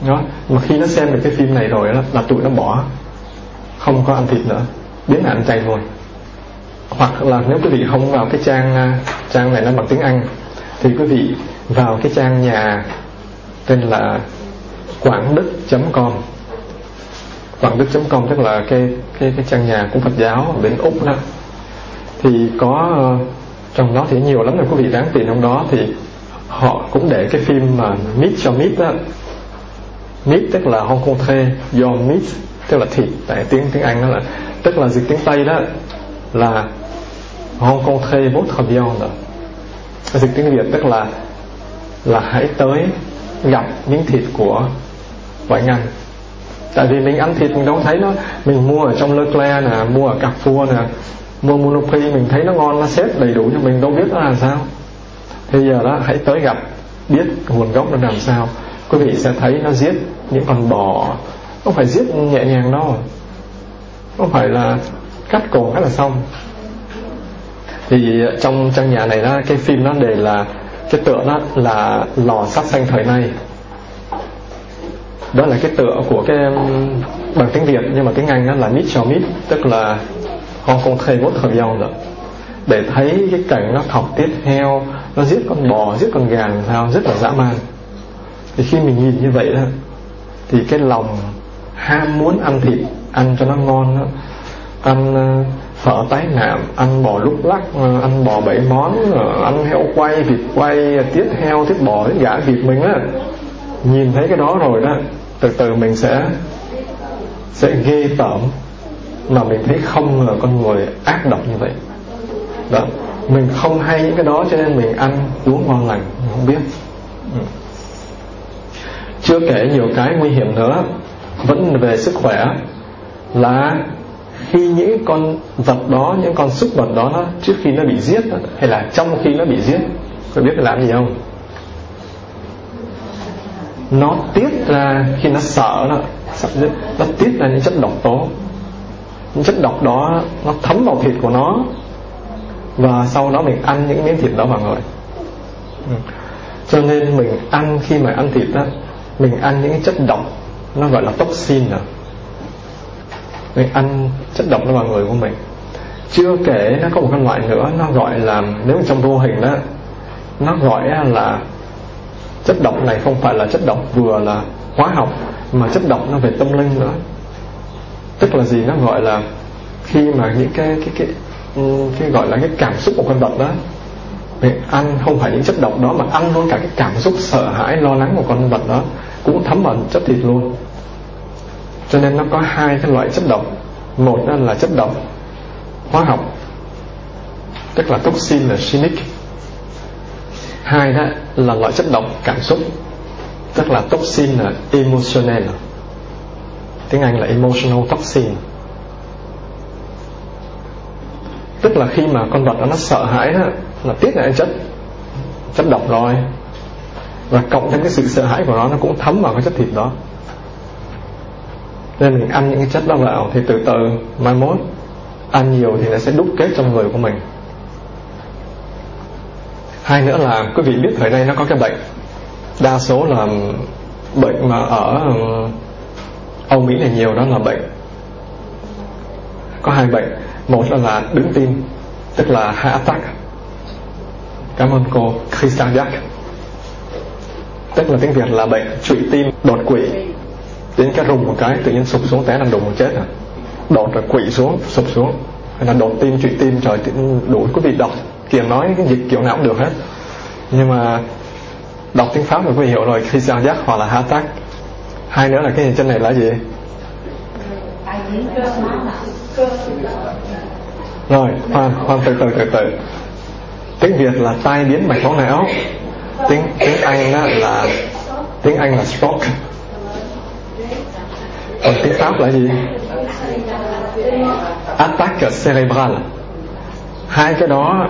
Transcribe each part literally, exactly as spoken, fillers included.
đó. Mà khi nó xem được cái phim này rồi đó, là tụi nó bỏ, không có ăn thịt nữa, biến ăn chay luôn. Hoặc là nếu quý vị không vào cái trang trang này nó bằng tiếng Anh, thì quý vị vào cái trang nhà tên là quảng đức chấm com. quảng đức chấm com tức là cái cái cái trang nhà của Phật giáo bên Úc đó. Thì có trong đó thì nhiều lắm rồi, quý vị đáng tìm trong đó. Thì họ cũng để cái phim mà meat cho meat đó. Meat tức là Hong Kong thuê, your meat tức là thịt, tại tiếng tiếng Anh đó là, tức là dịch tiếng Tây đó là Hong Kong thuê votre viande. Dịch tiếng Việt tức là là hãy tới gặp miếng thịt của của anh ăn. Tại vì mình ăn thịt mình đâu thấy nó, mình mua ở trong Leclerc nè, mua ở Carrefour nè, mua Monoprix, mình thấy nó ngon, nó xếp đầy đủ cho mình, đâu biết nó là sao. Thì giờ đó hãy tới gặp, biết nguồn gốc nó làm sao. Quý vị sẽ thấy nó giết những con bò, không phải giết nhẹ nhàng đâu, không phải là cắt cổ cái là xong. Thì trong trang nhà này đó, cái phim nó đề là, cái tựa đó là lò sát sanh thời nay. Đó là cái tựa của cái bằng tiếng Việt, nhưng mà tiếng Anh đó là meat cho meat, tức là Hong Kong thuê votre viande rồi. Để thấy cái cảnh nó thọc tiết heo, nó giết con bò, giết con gà làm sao, rất là dã man. Thì khi mình nhìn như vậy đó, thì cái lòng ham muốn ăn thịt, ăn cho nó ngon đó, ăn phở tái nạm, ăn bò lúc lắc, ăn bò bảy món, ăn heo quay, vịt quay, tiết heo, tiết bò, tiết gà, vịt mình á, nhìn thấy cái đó rồi đó, từ từ mình sẽ sẽ ghê tởm, mà mình thấy không ngờ con người ác độc như vậy đó. Mình không hay những cái đó cho nên mình ăn uống ngon lành, mình không biết. ừ. Chưa kể nhiều cái nguy hiểm nữa, vẫn về sức khỏe, là khi những con vật đó, những con súc vật đó, đó trước khi nó bị giết hay là trong khi nó bị giết, có biết phải làm gì không? Nó tiết ra, khi nó sợ nó, nó tiết ra những chất độc tố. Những chất độc đó nó thấm vào thịt của nó, và sau đó mình ăn những miếng thịt đó vào người. ừ. Cho nên mình ăn, khi mà ăn thịt đó, mình ăn những chất độc, nó gọi là toxin rồi. Mình ăn chất độc nó vào người của mình. Chưa kể nó có một cái loại nữa, nó gọi là, nếu trong vô hình đó, nó gọi là chất độc này không phải là chất độc vừa là hóa học, mà chất độc nó về tâm linh nữa. Tức là gì? Nó gọi là khi mà những cái cái cái cái gọi là cái cảm xúc của con vật đó, mình ăn không phải những chất độc đó, mà ăn luôn cả cái cảm xúc sợ hãi, lo lắng của con vật đó cũng thấm vào chất thịt luôn. Cho nên nó có hai cái loại chất độc. Một đó là chất độc hóa học, tức là toxin là cyanic. Hai đó là loại chất độc cảm xúc, tức là toxin là emotional, tiếng Anh là emotional toxin. Tức là khi mà con vật đó nó sợ hãi đó, là tiết ra chất chất độc rồi, và cộng thêm cái sự sợ hãi của nó, nó cũng thấm vào cái chất thịt đó. Nên mình ăn những cái chất đó vào, thì từ từ mai mốt ăn nhiều thì nó sẽ đúc kết trong người của mình. Hai nữa là quý vị biết thời nay nó có cái bệnh, đa số là bệnh mà ở Âu Mỹ này nhiều, đó là bệnh, có hai bệnh. Một là, là đứng tim, tức là heart attack. Cảm ơn cô. Cardiac, tức là tiếng Việt là bệnh trụy tim đột quỵ. Đến cái rùng một cái tự nhiên sụp xuống, té là đùng một chết rồi. Đột rồi quỵ xuống, sụp xuống, hay là đột tim, trụy tim, trời, đủ quý vị đọc kiểu nói cái dịch kiểu nào cũng được hết. Nhưng mà đọc tiếng Pháp thì quý vị hiểu rồi, cardiac hoặc là heart attack. Hai nữa là cái hình chân này là gì? Rồi, khoan, khoan từ từ từ từ. Tiếng Việt là tai biến mạch máu não. Tiếng tiếng Anh đó là tiếng Anh là stroke. Còn tiếng Pháp là gì? Attaque cerebral. Hai cái đó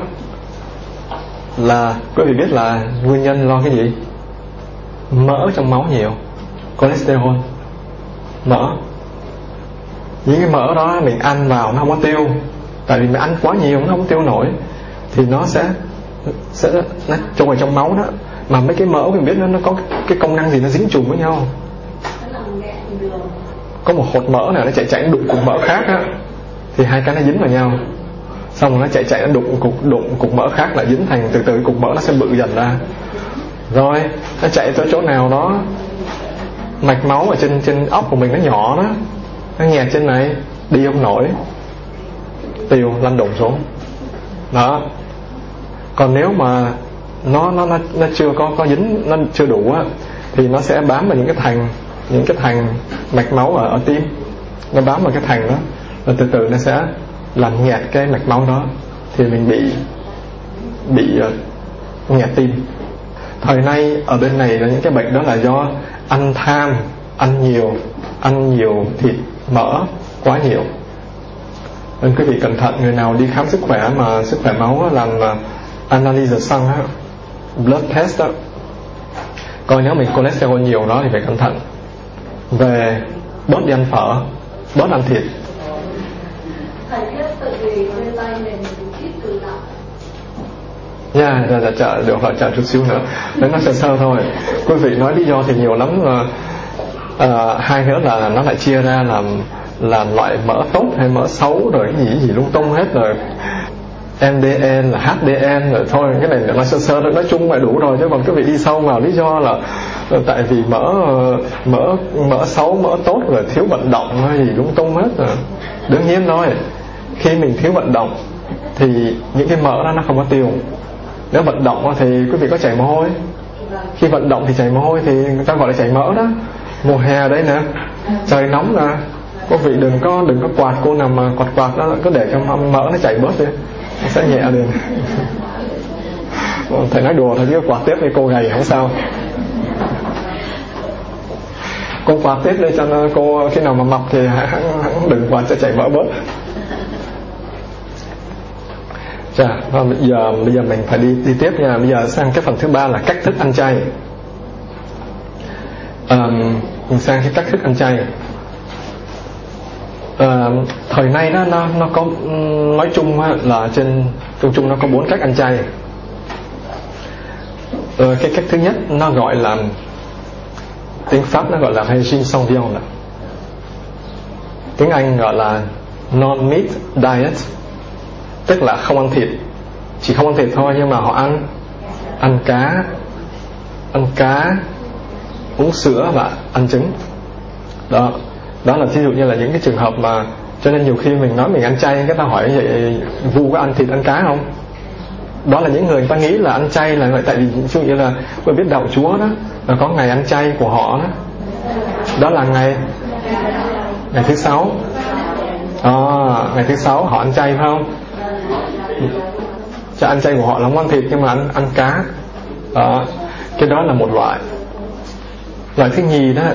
là quý vị biết là nguyên nhân do cái gì? Mỡ trong máu nhiều, cholesterol, mỡ. Những cái mỡ đó mình ăn vào nó không có tiêu, tại vì mình ăn quá nhiều nó không tiêu nổi, thì nó sẽ sẽ nó trôi vào trong máu đó. Mà mấy cái mỡ mình biết nó nó có cái công năng gì, nó dính chùm với nhau. có một hột mỡ nào nó chạy chạy đụng cục mỡ khác á, thì hai cái nó dính vào nhau, xong rồi nó chạy chạy nó đụng cục đụng cục mỡ khác lại dính thành, từ từ cục mỡ nó sẽ bự dần ra. Rồi nó chạy tới chỗ nào đó, mạch máu ở trên trên óc của mình nó nhỏ đó, nó nghẹt trên này, đi không nổi, tiêu lăn đùng xuống đó. Còn nếu mà nó nó nó nó chưa có có dính, nó chưa đủ á, thì nó sẽ bám vào những cái thành những cái thành mạch máu ở, ở tim, nó bám vào cái thành đó, và từ từ nó sẽ làm nghẹt cái mạch máu đó, thì mình bị bị uh, nghẹt tim. Thời nay ở bên này là những cái bệnh đó là do ăn tham, ăn nhiều ăn nhiều thịt mỡ quá nhiều. Nên quý vị cẩn thận, người nào đi khám sức khỏe mà sức khỏe máu làm uh, analysis xăng á, blood test đó, coi nếu mình cholesterol nhiều đó thì phải cẩn thận. Về bớt đi ăn phở, bớt ăn thịt. Nha, dạ, dạ, chờ, được rồi, chờ chút xíu nữa. Đấy, nó sơ sơ thôi. Quý vị nói lý do thì nhiều lắm. À, hai nữa là nó lại chia ra làm là loại mỡ tốt hay mỡ xấu, rồi cái gì gì lung tung hết rồi. em đê en là hát đê en rồi thôi, cái này nó sơ sơ thôi, nói chung là đủ rồi. Chứ còn quý vị đi sâu vào lý do là tại vì mỡ mỡ mỡ xấu, mỡ tốt, rồi thiếu vận động hay gì lung tung hết rồi. Đương nhiên thôi, khi mình thiếu vận động thì những cái mỡ đó nó không có tiêu. Nếu vận động thì quý vị có chảy mồ hôi, khi vận động thì chảy mồ hôi thì người ta gọi là chảy mỡ đó. Mùa hè đấy nè, trời nóng nè, quý vị đừng có đừng có quạt cô nào mà quạt quạt đó, cứ để cho mỡ nó chảy bớt đi, nó sẽ nhẹ liền. Thầy nói đùa thôi chứ quạt tiếp thì cô gầy không sao. Cô quạt tiếp đi cho nó, cô khi nào mà mập thì hãng, hãng đừng quạt cho chảy mỡ bớt. Chà, và bây giờ bây giờ mình phải đi đi tiếp nha. Bây giờ sang cái phần thứ ba là cách thức ăn chay. À, mình sang cái cách thức ăn chay. À, thời nay đó nó nó có nói chung á, là trên chung chung nó có bốn cách ăn chay. À, cái cách thứ nhất nó gọi là, tiếng Pháp nó gọi là régime sans viande, tiếng Anh gọi là non meat diet, tức là không ăn thịt, chỉ không ăn thịt thôi, nhưng mà họ ăn ăn cá, ăn cá, uống sữa và ăn trứng. Đó, đó là ví dụ như là những cái trường hợp mà, cho nên nhiều khi mình nói mình ăn chay, cái ta hỏi vậy Vu có ăn thịt ăn cá không? Đó là những người, người ta nghĩ là ăn chay là vậy, tại vì ví dụ như là tôi biết đạo Chúa đó là có ngày ăn chay của họ đó, đó là ngày ngày thứ sáu. À, ngày thứ sáu họ ăn chay phải không? Cho ăn chay của họ là không ăn thịt nhưng mà ăn ăn cá. Đó, cái đó là một loại. Loại thứ nhì đó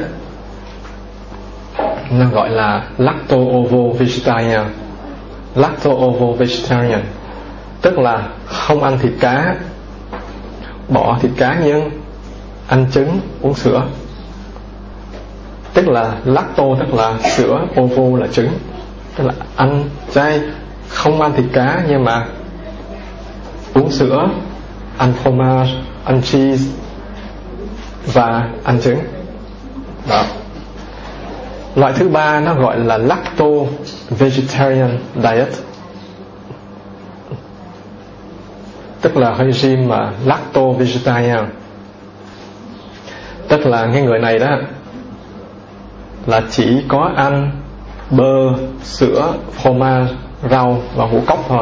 nó gọi là lacto-ovo-vegetarian. Lacto-ovo-vegetarian tức là không ăn thịt cá, bỏ thịt cá nhưng ăn trứng, uống sữa. Tức là lacto tức là sữa, ovo là trứng, tức là ăn chay, không ăn thịt cá nhưng mà uống sữa, ăn fromage, ăn cheese và ăn trứng. Đó. Loại thứ ba nó gọi là lacto vegetarian diet, tức là regime mà lacto vegetarian, tức là cái người này đó là chỉ có ăn bơ, sữa, fromage, rau và ngũ cốc thôi.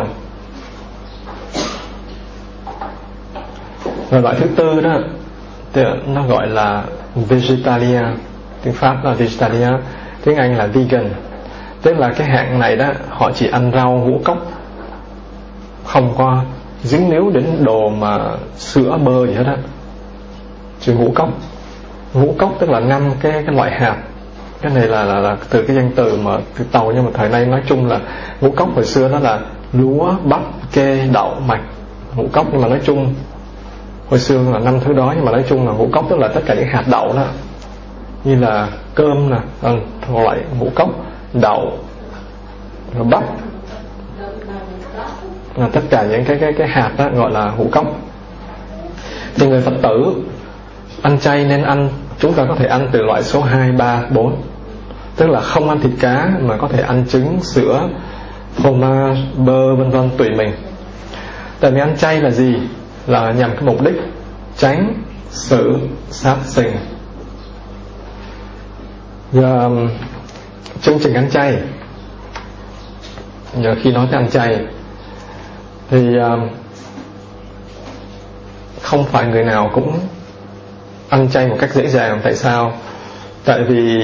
Rồi loại thứ tư đó nó gọi là vegetarian, tiếng Pháp là vegetarian, tiếng Anh là vegan. Tức là cái hạng này đó họ chỉ ăn rau ngũ cốc, không có dính líu đến đồ mà sữa bơ gì hết á, chỉ ngũ cốc. Ngũ cốc tức là năm cái cái loại hạt. Cái này là, là là từ cái danh từ mà từ Tàu, nhưng mà thời nay nói chung là ngũ cốc hồi xưa đó là lúa, bắp, kê, đậu, mạch, ngũ cốc. Nhưng mà nói chung hồi xưa là năm thứ đó, nhưng mà nói chung là ngũ cốc tức là tất cả những hạt đậu đó, như là cơm nè, một loại ngũ cốc, đậu, rồi bắp, là tất cả những cái cái cái hạt đó gọi là ngũ cốc. Thì người Phật tử ăn chay nên ăn, chúng ta có thể ăn từ loại số hai, ba, bốn. tức là không ăn thịt cá mà có thể ăn trứng, sữa, fromage, bơ vân vân tùy mình. Tại vì ăn chay là gì? Là nhằm cái mục đích tránh sự sát sinh. Giờ, chương trình ăn chay, giờ khi nói tới ăn chay thì không phải người nào cũng ăn chay một cách dễ dàng. Tại sao? Tại vì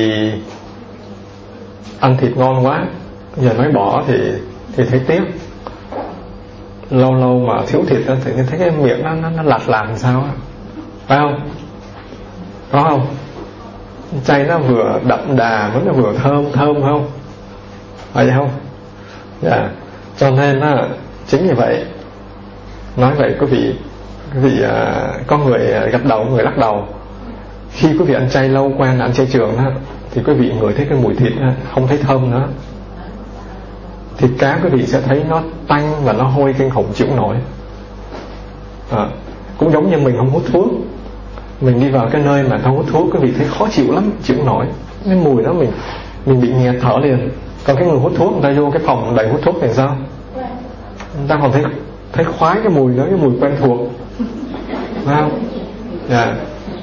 ăn thịt ngon quá, giờ nói bỏ thì thì thấy tiếc. Lâu lâu mà thiếu thịt thì thấy cái miệng nó, nó, nó lạt lạt làm sao á, phải không? Có không? Chay nó vừa đậm đà vẫn là vừa thơm thơm không? Phải vậy không? Dạ. Cho nên á, chính như vậy. Nói vậy quý vị, quý vị à, có người gật đầu, người lắc đầu. Khi quý vị ăn chay lâu quen ăn chay trường đó, thì quý vị ngửi thấy cái mùi thịt đó, không thấy thơm nữa. Thịt cá quý vị sẽ thấy nó tanh và nó hôi kinh khủng chịu nổi. À, cũng giống như mình không hút thuốc, mình đi vào cái nơi mà không hút thuốc, quý vị thấy khó chịu lắm, chịu nổi. Cái mùi đó mình mình bị nghẹt thở liền. Còn cái người hút thuốc, người ta vô cái phòng đầy hút thuốc thì sao? Người ta còn thấy thấy khoái cái mùi đó, cái mùi quen thuộc, phải không? Dạ.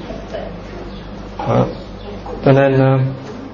Đó. Cho nên uh,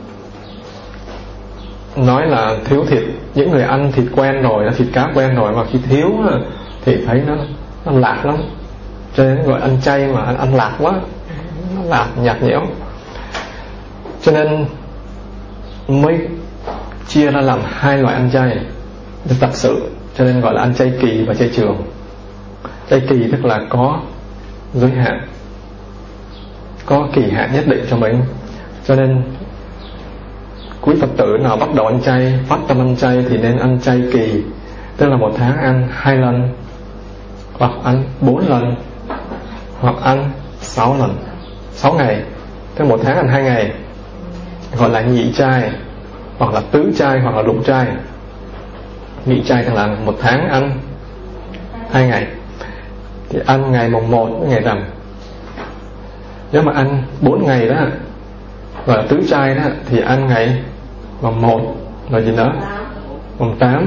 nói là thiếu thịt, những người ăn thịt quen rồi, thịt cá quen rồi, mà khi thiếu thì thấy nó nó lạc lắm. Cho nên gọi ăn chay mà ăn, ăn lạc quá, nó lạc nhạt nhẽo. Cho nên mới chia ra làm hai loại ăn chay thật sự. Cho nên gọi là ăn chay kỳ và chay trường. Chay kỳ tức là có giới hạn, có kỳ hạn nhất định cho mình. Cho nên quý Phật tử nào bắt đầu ăn chay, phát tâm ăn chay thì nên ăn chay kỳ, tức là một tháng ăn hai lần, hoặc ăn bốn lần, hoặc ăn sáu lần, sáu ngày, tức một tháng ăn hai ngày, gọi là nhị chay, hoặc là tứ chay, hoặc là lục chay. Nhị chay tức là một tháng ăn hai ngày, thì ăn ngày mùng một với ngày rằm. Nếu mà ăn bốn ngày đó, gọi là tứ chay đó, thì ăn ngày mùng một, rồi gì nữa? Mùng tám,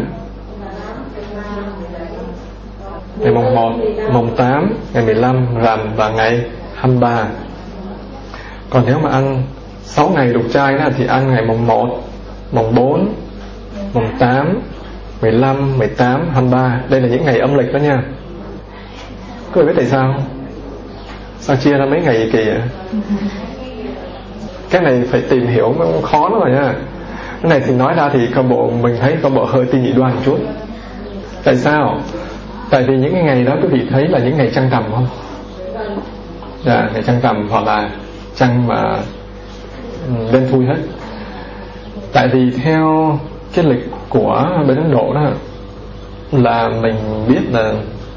ngày mùng một, mùng tám, ngày mười lăm, rằm và ngày hai mươi ba. Còn nếu mà ăn sáu ngày lục chay đó, thì ăn ngày mùng một, mùng bốn, mùng tám, mười lăm, mười tám, hai mươi ba. Đây là những ngày âm lịch đó nha. Có biết tại sao không? Sao chia ra mấy ngày gì kỳ vậy? Cái này phải tìm hiểu nó khó lắm rồi nha. Cái này thì nói ra thì con bộ mình thấy con bộ hơi tin dị đoan một chút. Tại sao? Tại vì những cái ngày đó quý vị thấy là những ngày trăng rằm không? Dạ, ngày trăng rằm hoặc là trăng mà đen thui hết. Tại vì theo cái lịch của bên Ấn Độ đó, là mình biết là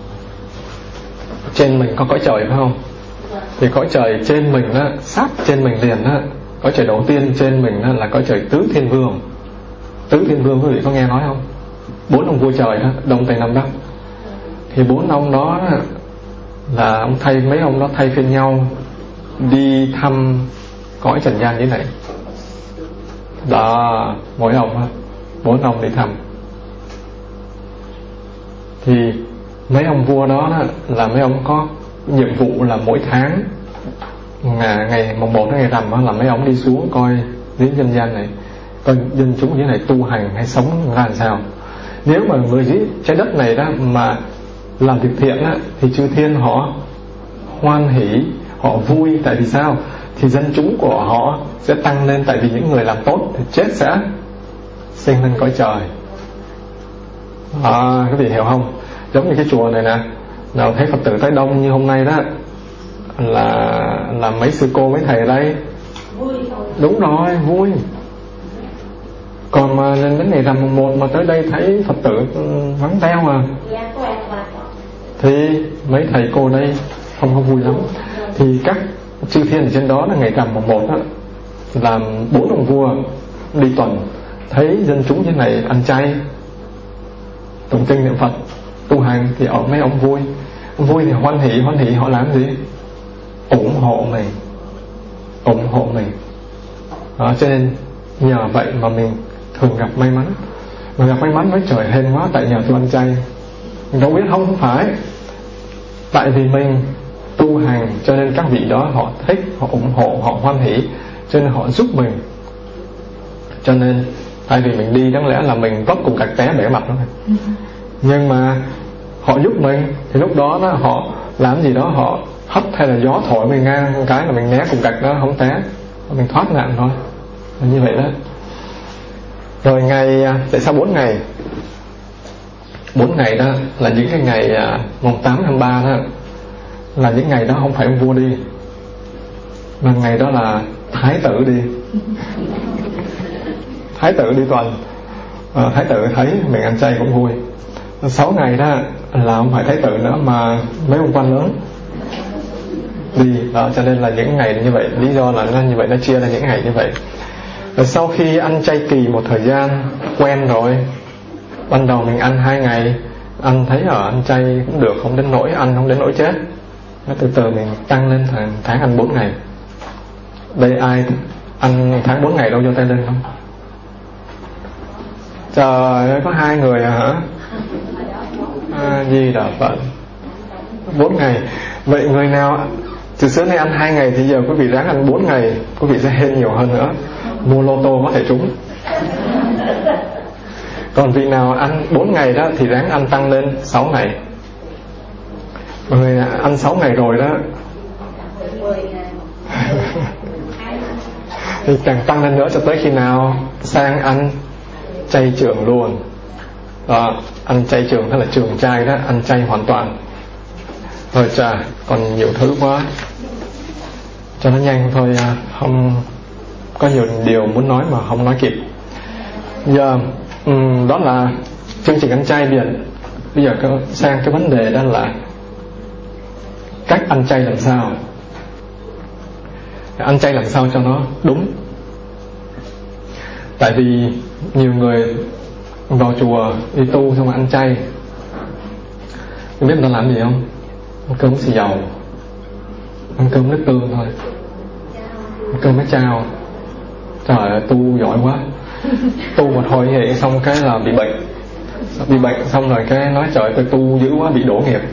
trên mình có cõi trời phải không? Thì cõi trời trên mình đó, sát trên mình liền đó, cõi trời đầu tiên trên mình đó là cõi trời Tứ Thiên Vương. Tứ Thiên Vương quý vị có nghe nói không? Bốn ông vua trời đó, Đông Tây Nam Bắc. Thì bốn ông đó là ông thay mấy ông đó thay phiên nhau đi thăm cõi trần gian như này. Đó, mỗi ông bốn ông đi thăm. Thì mấy ông vua đó, đó là mấy ông có nhiệm vụ là mỗi tháng ngày, ngày mùng một đến ngày rằm là mấy ông đi xuống coi dưới nhân gian này, coi dân chúng như này tu hành hay sống ra làm sao. Nếu mà người dưới trái đất này đó mà làm việc thiện đó, thì chư thiên họ hoan hỷ, họ vui. Tại vì sao? Thì dân chúng của họ sẽ tăng lên. Tại vì những người làm tốt thì chết sẽ sinh lên cõi trời. À, các vị hiểu không? Giống như cái chùa này nè, nào thấy Phật tử tới đông như hôm nay đó, là là mấy sư cô mấy thầy ở đây vui. Đúng rồi, vui. Còn mà lên đến ngày rằm mùng một mà tới đây thấy Phật tử vắng teo à, thì mấy thầy cô đây không có vui lắm. Thì các chư thiên ở trên đó là ngày rằm mùng một đó, làm bốn ông vua đi tuần, thấy dân chúng thế này ăn chay, tụng kinh niệm Phật, tu hành, thì ở mấy ông vui. Vui thì hoan hỷ, hoan hỷ họ làm gì? ủng hộ mình, ủng hộ mình. Đó, cho nên nhờ vậy mà mình thường gặp may mắn. Mà gặp may mắn nói trời hên quá, tại nhờ tôi ăn chay. Mình đâu biết, không không phải. Tại vì mình tu hành cho nên các vị đó họ thích, họ ủng hộ, họ hoan hỷ, cho nên họ giúp mình. Cho nên tại vì mình đi đáng lẽ là mình vấp cùng cạch té bể mặt đó. Nhưng mà họ giúp mình thì lúc đó, đó họ làm gì đó, họ hất hay là gió thổi mình ngang một cái là mình né cùng cạch đó, không té, mình thoát nạn thôi. Là như vậy đó. Rồi ngày tại sao bốn ngày? Bốn ngày đó là những cái ngày mùng tám tháng ba đó, là những ngày đó không phải ông vua đi, mà ngày đó là thái tử đi. Thái tử đi tuần. à, Thái tử thấy mình ăn chay cũng vui. Sáu ngày đó là không phải thái tử nữa mà mấy ông quan lớn đi đó, cho nên là những ngày như vậy. Lý do là nó như vậy, nó chia ra những ngày như vậy. Rồi sau khi ăn chay kỳ một thời gian quen rồi, ban đầu mình ăn hai ngày, ăn thấy ở ăn chay cũng được, không đến nỗi ăn không đến nỗi chết. Nó từ từ mình tăng lên thành tháng ăn bốn ngày. Đây ai ăn tháng bốn ngày đâu, giơ tay lên không? Trời ơi, có hai người à hả? À, gì đà Phật. Bốn ngày. Vậy người nào từ xưa nay ăn hai ngày thì giờ quý vị ráng ăn bốn ngày, quý vị sẽ hên nhiều hơn nữa. Mua lô tô có thể trúng. Còn vị nào ăn bốn ngày đó thì ráng ăn tăng lên sáu ngày. Người ăn sáu ngày rồi đó thì càng tăng lên nữa cho tới khi nào sang ăn chay trường luôn. Đó, ăn chay trường, tức là trường chay đó, ăn chay hoàn toàn. Rồi chà, còn nhiều thứ quá, cho nó nhanh thôi, không có nhiều điều muốn nói mà không nói kịp. Giờ um, đó là chương trình ăn chay. Bây giờ, bây giờ sang cái vấn đề đó là cách ăn chay làm sao, ăn chay làm sao cho nó đúng. Tại vì nhiều người vào chùa đi tu xong rồi ăn chay, không biết người ta làm gì không? Ăn cơm xì dầu, ăn cơm nước tương thôi, ăn cơm với chao. Trời ơi, tu giỏi quá. Tu một hồi vậy xong cái là bị bệnh. Bị bệnh xong rồi cái nói trời, tôi tu dữ quá, bị đổ nghiệp.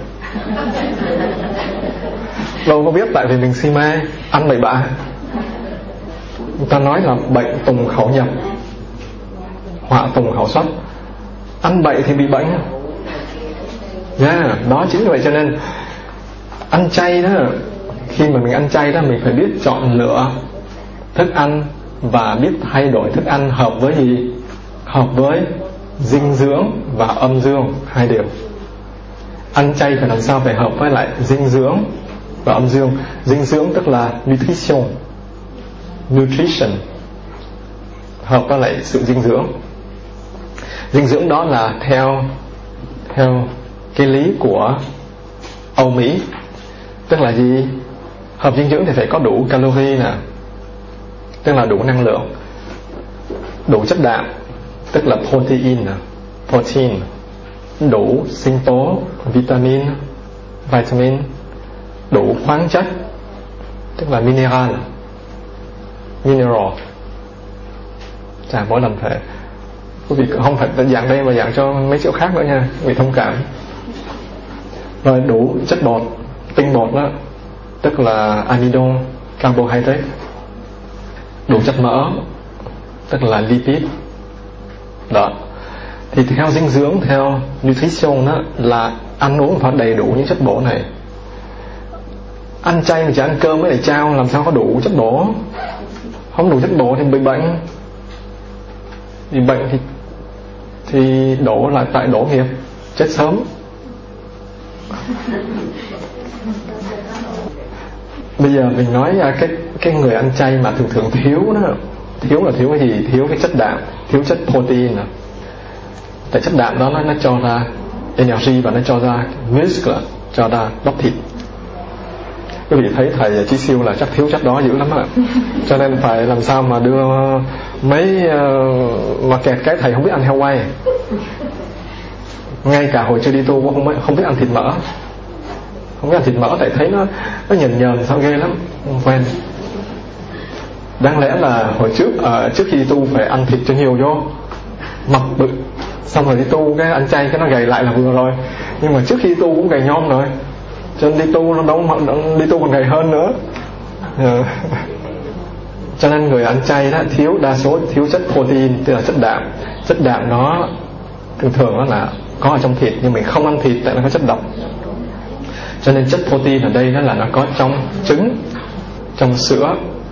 Đâu có biết, tại vì mình si mê ăn bậy bạ. Người ta nói là bệnh tùng khẩu nhập, họa tùng khẩu xuất. Ăn bậy thì bị bệnh. Yeah, đó chính vì vậy cho nên ăn chay đó, khi mà mình ăn chay đó, mình phải biết chọn lựa thức ăn và biết thay đổi thức ăn hợp với gì? Hợp với dinh dưỡng và âm dương, hai điều. Ăn chay phải làm sao phải hợp với lại dinh dưỡng và âm dương. Dinh dưỡng tức là nutrition, nutrition hợp với lại sự dinh dưỡng. Dinh dưỡng đó là theo theo cái lý của Âu Mỹ, tức là gì? Hợp dinh dưỡng thì phải có đủ calorie nè, tức là đủ năng lượng, đủ chất đạm, tức là protein nè, protein, đủ sinh tố, vitamin, vitamin, đủ khoáng chất, tức là mineral, mineral. Chà, mỗi lần phải quý vị không phải dạng đây mà dạng cho mấy chỗ khác nữa nha, quý vị thông cảm. Rồi đủ chất bột, tinh bột đó, tức là amidon, carbohydrate. Đủ chất mỡ, tức là lipid. Đó. Thì theo dinh dưỡng, theo nutrition đó, là ăn uống phải đầy đủ những chất bổ này. Ăn chay mà chỉ ăn cơm với lại chao làm sao có đủ chất bổ? Không đủ chất bổ thì bị bệnh. Bị bệnh thì thì đổ lại tại đổ nghiệp, chết sớm. Bây giờ mình nói cái cái người ăn chay mà thường thường thiếu đó, thiếu là thiếu cái gì? Thiếu cái chất đạm, thiếu chất protein. Tại chất đạm đó nó, nó cho ra energy và nó cho ra muscle, cho ra bắp thịt. Quý vị thấy thầy Chí Siêu là chắc thiếu chất đó dữ lắm ạ. Cho nên phải làm sao mà đưa mấy uh, mà kẹt cái thầy không biết ăn heo quay. Ngay cả hồi chưa đi tu cũng không, không biết ăn thịt mỡ. Không biết ăn thịt mỡ tại thấy nó nó nhờn nhờn sao ghê lắm, không quen. Đáng lẽ là hồi trước uh, trước khi đi tu phải ăn thịt cho nhiều vô, mập bự, xong rồi đi tu cái ăn chay cái nó gầy lại là vừa rồi. Nhưng mà trước khi đi tu cũng gầy nhom rồi, cho nên đi tu nó đâu đi tu còn gầy hơn nữa. uh, Cho nên người ăn chay đó thiếu, đa số thiếu chất protein, tức là chất đạm. Chất đạm nó thường thường đó là có ở trong thịt, nhưng mình không ăn thịt tại nó có chất độc. Cho nên chất protein ở đây đó là nó có trong trứng, trong sữa,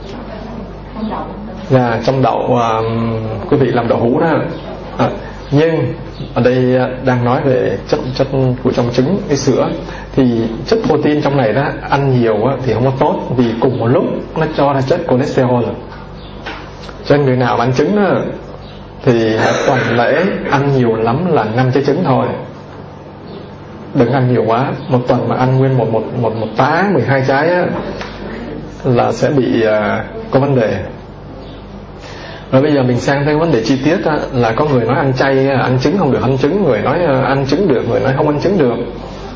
và trong đậu, uh, quý vị làm đậu hũ đó. À, nhưng ở đây đang nói về chất chất của trong trứng, cái sữa, thì chất protein trong này đó ăn nhiều thì không có tốt, vì cùng một lúc nó cho ra chất cholesterol. Cho nên người nào ăn trứng đó, thì tuần lễ ăn nhiều lắm là năm trái trứng thôi, đừng ăn nhiều quá. Một tuần mà ăn nguyên một một một một tá mười hai trái á, là sẽ bị uh, có vấn đề. Rồi bây giờ mình sang tới vấn đề chi tiết á, là có người nói ăn chay ăn trứng không được ăn trứng, người nói ăn trứng được, người nói không ăn trứng được.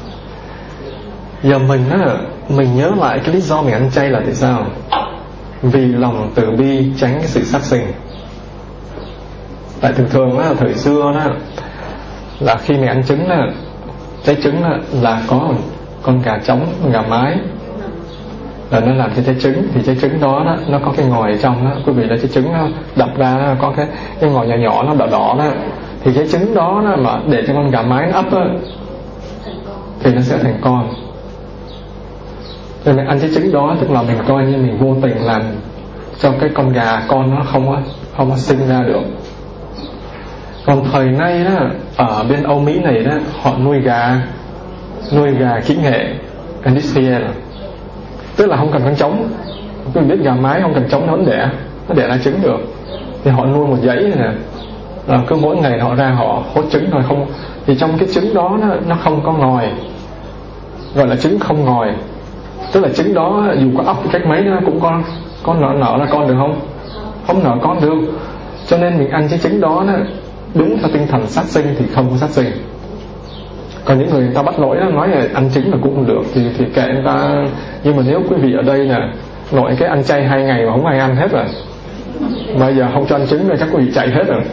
Giờ mình á, mình nhớ lại cái lý do mình ăn chay là tại sao? Vì lòng từ bi tránh cái sự sát sinh. Tại thường thường á, thời xưa đó, là khi mình ăn trứng á, trái trứng á, là có con gà trống, con gà mái là nó làm cho trái trứng, thì trái trứng đó, đó nó có cái ngòi ở trong đó, quý vị, là trái trứng nó đập ra có cái cái ngòi nhỏ nhỏ nó đỏ đỏ đó, thì trái trứng đó, đó mà để cho con gà mái nó ấp đó, thì nó sẽ thành con. Nên mình ăn trái trứng đó tức là mình coi như mình vô tình làm cho cái con gà con nó không có không có sinh ra được. Còn thời nay đó, ở bên Âu Mỹ này đó, họ nuôi gà nuôi gà kỹ nghệ industrial, tức là không cần con trống. Quý vị biết gà mái không cần trống nó vẫn đẻ, nó đẻ ra trứng được. Thì họ nuôi một dãy này nè, là cứ mỗi ngày họ ra họ hốt trứng thôi, không thì trong cái trứng đó nó, nó không có ngòi, gọi là trứng không ngòi. Tức là trứng đó dù có ấp cách mấy nó cũng có con nở nở ra con được không? Không nở con được. Cho nên mình ăn cái trứng đó, đó đúng theo tinh thần sát sinh thì không có sát sinh. Còn những người, người ta bắt lỗi đó, nói là ăn trứng là cũng không được thì, thì kệ người ta. Nhưng mà nếu quý vị ở đây nè, nội cái ăn chay hai ngày mà không ai ăn hết rồi, bây giờ không cho ăn trứng rồi chắc quý vị chạy hết rồi.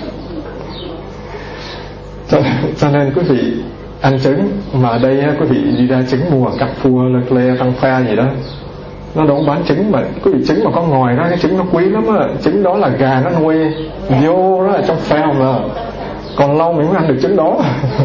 Cho, cho nên quý vị ăn trứng, mà ở đây quý vị đi ra trứng mua cặp phua Leclerc Tăng Pha gì đó, nó đâu bán trứng mà quý vị, trứng mà có ngòi đó, cái trứng nó quý lắm á. Trứng đó là gà nó nuôi vô đó ở trong phao mà, còn lâu mình mới ăn được trứng đó.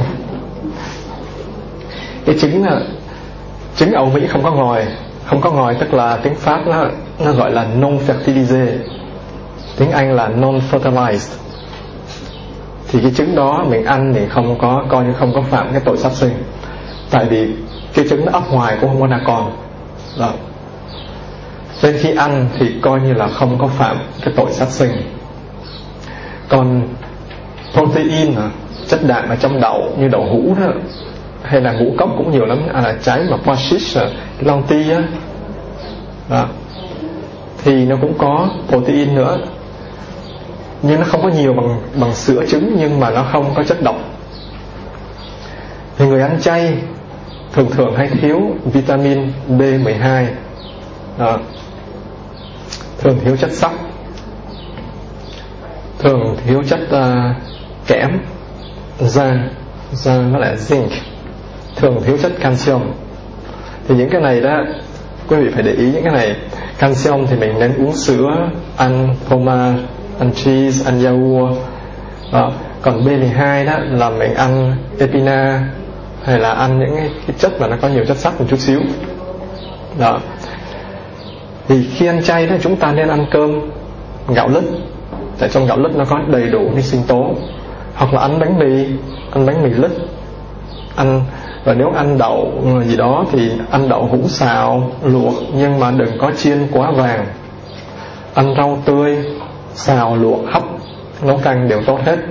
Cái trứng là trứng Âu Mỹ không có ngòi, không có ngòi tức là tiếng Pháp nó nó gọi là non fertilisé, tiếng Anh là non fertilized. Thì cái trứng đó mình ăn thì không có, coi như không có phạm cái tội sát sinh, tại vì cái trứng nó ấp hoài cũng không có ra con đó. Nên khi ăn thì coi như là không có phạm cái tội sát sinh. Còn protein, chất đạm ở trong đậu như đậu hũ đó, hay là ngũ cốc cũng nhiều lắm, à, là trái mà pois chiche, cái long ti á, đó, thì nó cũng có protein nữa, nhưng nó không có nhiều bằng bằng sữa trứng, nhưng mà nó không có chất độc. Thì người ăn chay thường thường hay thiếu vitamin B mười hai, đó, thường thiếu chất sắt, thường thiếu chất uh, kẽm, da, da nó là zinc, thường thiếu chất calcium. Thì những cái này đó quý vị phải để ý những cái này. Calcium thì mình nên uống sữa, ăn phô-mai, ăn cheese, ăn yaourt đó. Còn B mười hai đó là mình ăn epina, hay là ăn những cái, cái chất mà nó có nhiều chất sắt một chút xíu đó. Thì khi ăn chay đó chúng ta nên ăn cơm gạo lứt, tại trong gạo lứt nó có đầy đủ những sinh tố. Hoặc là ăn bánh mì, ăn bánh mì lứt, ăn. Và nếu ăn đậu gì đó thì ăn đậu hũ xào, luộc, nhưng mà đừng có chiên quá vàng. Ăn rau tươi, xào, luộc, hấp, nấu canh đều tốt hết.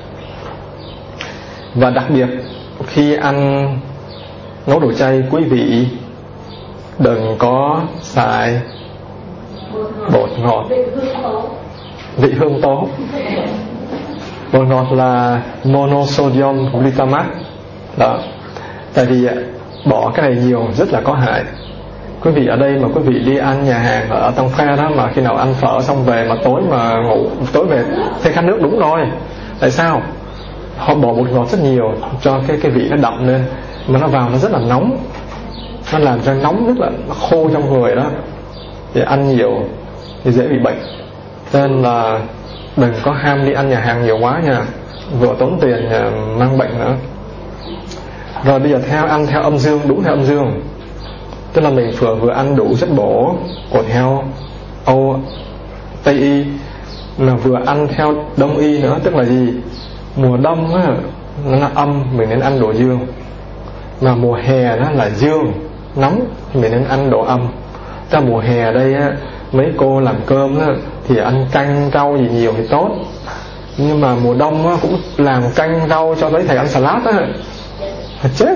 Và đặc biệt khi ăn nấu đồ chay, quý vị đừng có xài bột ngọt, vị hương tố. Bột ngọt là monosodium glutamate đó. Tại vì bỏ cái này nhiều rất là có hại. Quý Quý vị ở đây mà quý vị đi ăn nhà hàng ở trong phe đó, mà khi nào ăn phở xong về mà tối mà ngủ, tối về thêm khát nước, đúng rồi. Tại sao? Họ bỏ bột ngọt rất nhiều cho cái cái vị nó đậm lên, mà nó vào nó rất là nóng, nó làm cho nóng, rất là nó khô trong người đó. Thì ăn nhiều thì dễ bị bệnh. Cho nên là đừng có ham đi ăn nhà hàng nhiều quá nha, vừa tốn tiền mang bệnh nữa. Rồi bây giờ theo ăn theo âm dương, đúng theo âm dương, tức là mình vừa vừa ăn đủ chất bổ của theo Âu Tây y, là vừa ăn theo Đông y nữa. Tức là gì? Mùa đông á, nó là âm, mình nên ăn đồ dương. Mà mùa hè nó là dương, nóng, thì mình nên ăn đồ âm. Tức là mùa hè ở đây á, mấy cô làm cơm á, thì ăn canh rau gì nhiều thì tốt. Nhưng mà mùa đông á, cũng làm canh rau cho mấy thầy ăn salad á, chết.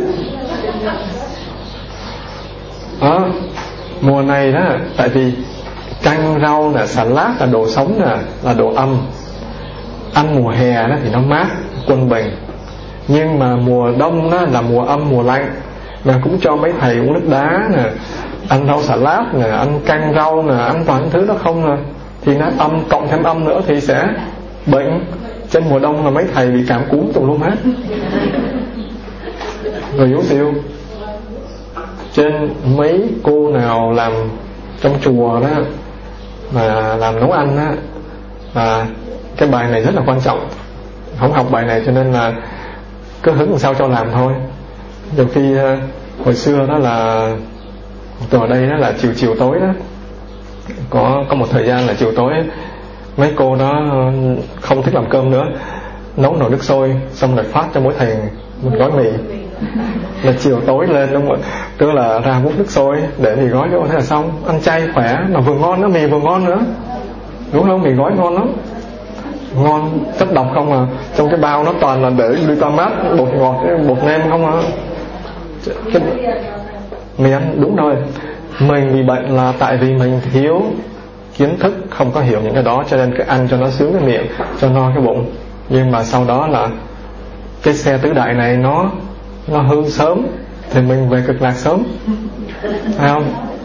Đó, mùa này đó, tại vì canh rau là salad là đồ sống nè, là đồ âm. Ăn mùa hè đó thì nó mát, quân bình. Nhưng mà mùa đông đó là mùa âm, mùa lạnh, mà cũng cho mấy thầy uống nước đá nè, ăn rau salad nè, ăn canh rau nè, ăn toàn thứ đó không nè, thì nó âm, cộng thêm âm nữa thì sẽ bệnh. Trên mùa đông là mấy thầy bị cảm cúm tùm lum hết, rồi yếu xìu. Trên mấy cô nào làm trong chùa đó mà làm nấu ăn á, và cái bài này rất là quan trọng. Không học bài này cho nên là cứ hứng làm sao cho làm thôi. Nhiều khi hồi xưa đó là từ ở đây đó là chiều chiều tối đó, có có một thời gian là chiều tối mấy cô đó không thích làm cơm nữa, nấu nồi nước sôi xong rồi phát cho mỗi thầy một gói mì. Là chiều tối lên đúng không? Tức là ra múc nước sôi để mì gói vô, thế là xong. Ăn chay khỏe mà vừa ngon nữa, mì vừa ngon nữa, đúng không? Mì gói ngon lắm, ngon, chất độc không à. Trong cái bao nó toàn là để glutamate, bột ngọt, bột nêm không à. Cái... Mình ăn, đúng rồi. Mình bị bệnh là tại vì mình thiếu kiến thức, không có hiểu những cái đó, cho nên cứ ăn cho nó sướng cái miệng, cho no cái bụng. Nhưng mà sau đó là cái xe tứ đại này nó nó hư sớm thì mình về cực lạc sớm, phải không?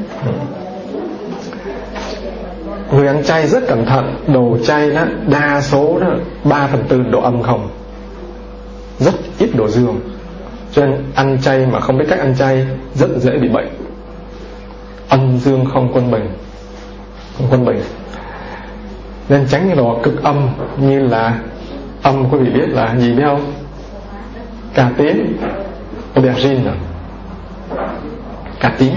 Người ăn chay rất cẩn thận. Đồ chay đó đa số đó ba phần tư độ âm không, rất ít đồ dương. Cho nên ăn chay mà không biết cách ăn chay rất dễ bị bệnh. Âm dương không quân bình, không quân bình. Nên tránh cái đồ cực âm, như là âm quý vị biết là gì biết không? Cà tím, aubergine, cà tím,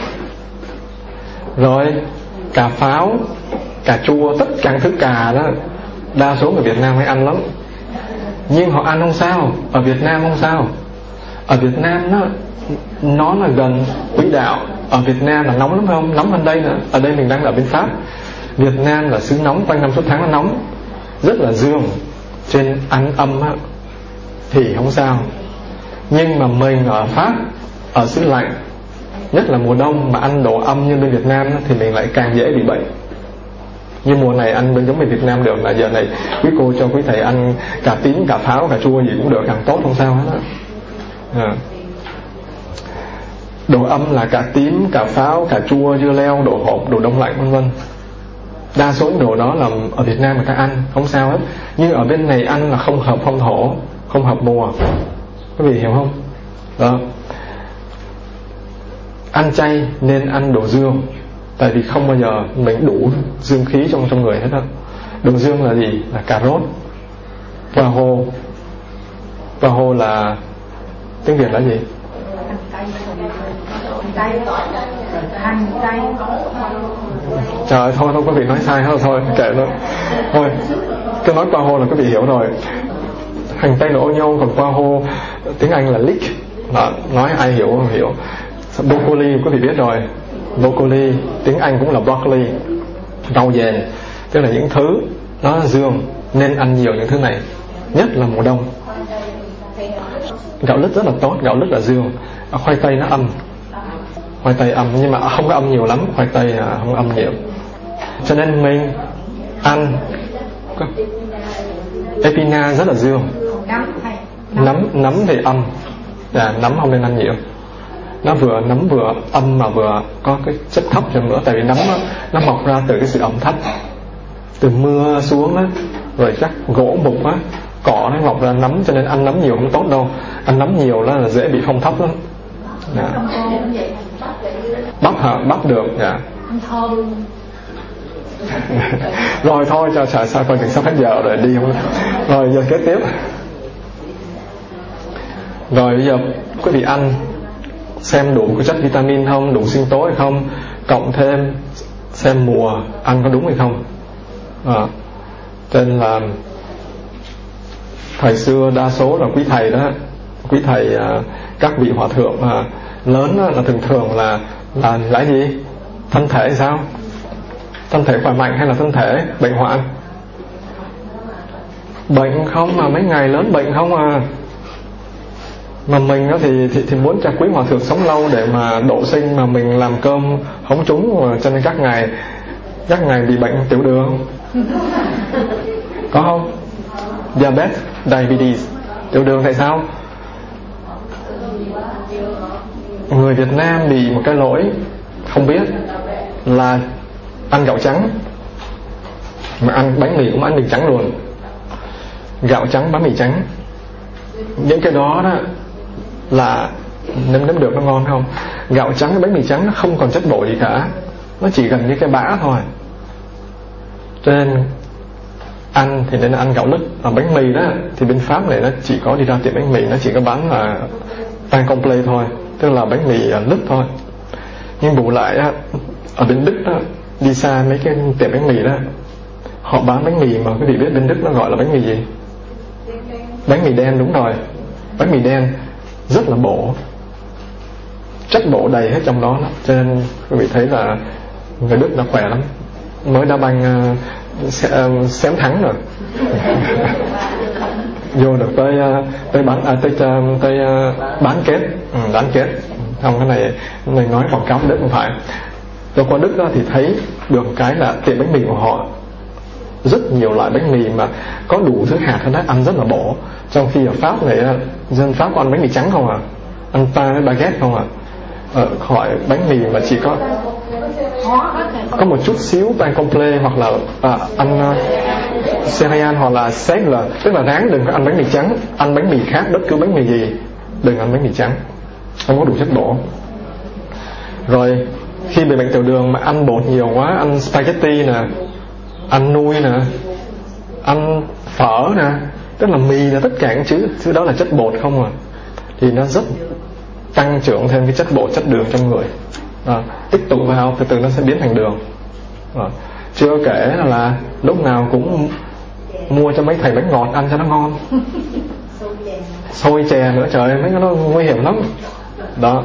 rồi cà pháo, cà chua, tất cả thứ cà đó đa số người Việt Nam hay ăn lắm. Nhưng họ ăn không sao, ở Việt Nam không sao. Ở Việt Nam nó nó là gần quỹ đạo. Ở Việt Nam là nóng lắm không? Nóng hơn đây nữa. Ở đây mình đang ở bên Pháp. Việt Nam là xứ nóng, quanh năm suốt tháng nó nóng, rất là dương. Trên ăn âm á, thì không sao. Nhưng mà mình ở Pháp, ở xứ lạnh, nhất là mùa đông mà ăn đồ âm như bên Việt Nam á, thì mình lại càng dễ bị bệnh. Như mùa này ăn bên giống bên Việt Nam được, là giờ này quý cô cho quý thầy ăn cà tím, cà pháo, cà chua gì cũng được, càng tốt, không sao hết á. À. Đồ âm là cà tím, cà pháo, cà chua, dưa leo, đồ hộp, đồ đông lạnh vân vân. Đa số đồ đó là ở Việt Nam người ta ăn không sao hết. Nhưng ở bên này ăn là không hợp phong thổ, không hợp mùa. Quý vị hiểu không? Đó. Ăn chay nên ăn đồ dương, tại vì không bao giờ mình đủ dương khí trong trong người hết á. Đồ dương là gì? Là cà rốt, hoa hô. Hoa hô là tiếng Việt là gì? Trời ơi, thôi không có vị nói sai hết, thôi kệ nó. Thôi cứ nói qua hô là quý vị hiểu rồi. Hành tây là ô nhâu, còn qua hô tiếng Anh là leek. Đó, nói ai hiểu không hiểu. Broccoli quý vị biết rồi, broccoli tiếng Anh cũng là broccoli, rau dền, tức là những thứ nó dương, nên ăn nhiều những thứ này, nhất là mùa đông. Gạo lứt rất là tốt, gạo lứt là dương. Khoai tây nó âm, khoai tây âm, nhưng mà không có âm nhiều lắm, khoai tây không âm nhiều. Cho nên mình ăn epina rất là dương. Nấm, nấm thì âm, à, nấm không nên ăn nhiều. nó vừa nấm vừa âm mà vừa có cái chất thấp cho nữa. Tại vì nấm nó, nó mọc ra từ cái sự ẩm thấp, từ mưa xuống á, rồi các gỗ mục á, cỏ nó mọc ra nấm, cho nên ăn nấm nhiều không tốt đâu. Ăn nấm nhiều là dễ bị phong thấp lắm. Dạ. Bắp hả? Bắp được. Dạ. Rồi thôi cho sợ sao coi chừng sắp hết giờ rồi đi không. Rồi giờ kế tiếp. Rồi bây giờ quý vị ăn xem đủ có chất vitamin không, đủ sinh tố hay không, cộng thêm xem mùa ăn có đúng hay không. À, cho nên là thời xưa đa số là quý thầy đó, quý thầy các vị hòa thượng lớn đó, là thường thường là là là gì? Thân thể sao? Thân thể khỏe mạnh hay là thân thể bệnh hoạn? Bệnh không mà, mấy ngày lớn bệnh không à. Mà mình đó thì, thì thì muốn cho quý hòa thượng sống lâu để mà độ sinh, mà mình làm cơm không trúng, cho nên các ngày các ngày bị bệnh tiểu đường. Có không? Diabetes, diabetes, tiểu đường tại sao? Người Việt Nam bị một cái lỗi không biết là ăn gạo trắng, mà ăn bánh mì cũng ăn mì trắng luôn. Gạo trắng bánh mì trắng, những cái đó đó là nếm nếm được nó ngon không? Gạo trắng cái bánh mì trắng nó không còn chất bổ gì cả, nó chỉ gần như cái bã thôi. Cho nên ăn thì nên ăn gạo lứt. Ở bánh mì đó thì bên Pháp này nó chỉ có, đi ra tiệm bánh mì nó chỉ có bán là pain complet thôi, tức là bánh mì lứt thôi. Nhưng bù lại á, ở bên Đức đó, đi xa mấy cái tiệm bánh mì đó, họ bán bánh mì mà quý vị biết bên Đức nó gọi là bánh mì gì? Bánh mì đen, đúng rồi. Bánh mì đen rất là bổ, chất bổ đầy hết trong đó, đó. Cho nên quý vị thấy là người Đức đã khỏe lắm, mới đá banh uh, xém thắng rồi. Vô được tới uh, tới bán à, tới uh, tới uh, bán kết, ừ, bán kết. Không, cái này cái này nói quảng cáo Đức không phải. Tôi qua Đức đó thì thấy được cái là tiệm bánh mì của họ rất nhiều loại bánh mì mà có đủ thứ hạt hơn, ăn rất là bổ. Trong khi ở Pháp này dân Pháp ăn bánh mì trắng không à, ăn pain với baguette không à. Ở khỏi bánh mì mà chỉ có có một chút xíu pain complet, hoặc là à, ăn uh, cereal hoặc là seigle, tức là ráng đừng có ăn bánh mì trắng. Ăn bánh mì khác, bất cứ bánh mì gì, đừng ăn bánh mì trắng, không có đủ chất bổ. Rồi khi bị bệnh tiểu đường mà ăn bột nhiều quá, ăn spaghetti nè, ăn nuôi nè, ăn phở nè, tức là mì là tất cả những thứ, thứ đó là chất bột không à, thì nó rất tăng trưởng thêm cái chất bột, chất đường trong người, à, tích tụ vào từ từ nó sẽ biến thành đường. À, chưa kể là lúc nào cũng mua cho mấy thầy bánh ngọt ăn cho nó ngon, xôi chè nữa, trời ơi mấy cái nó nguy hiểm lắm đó.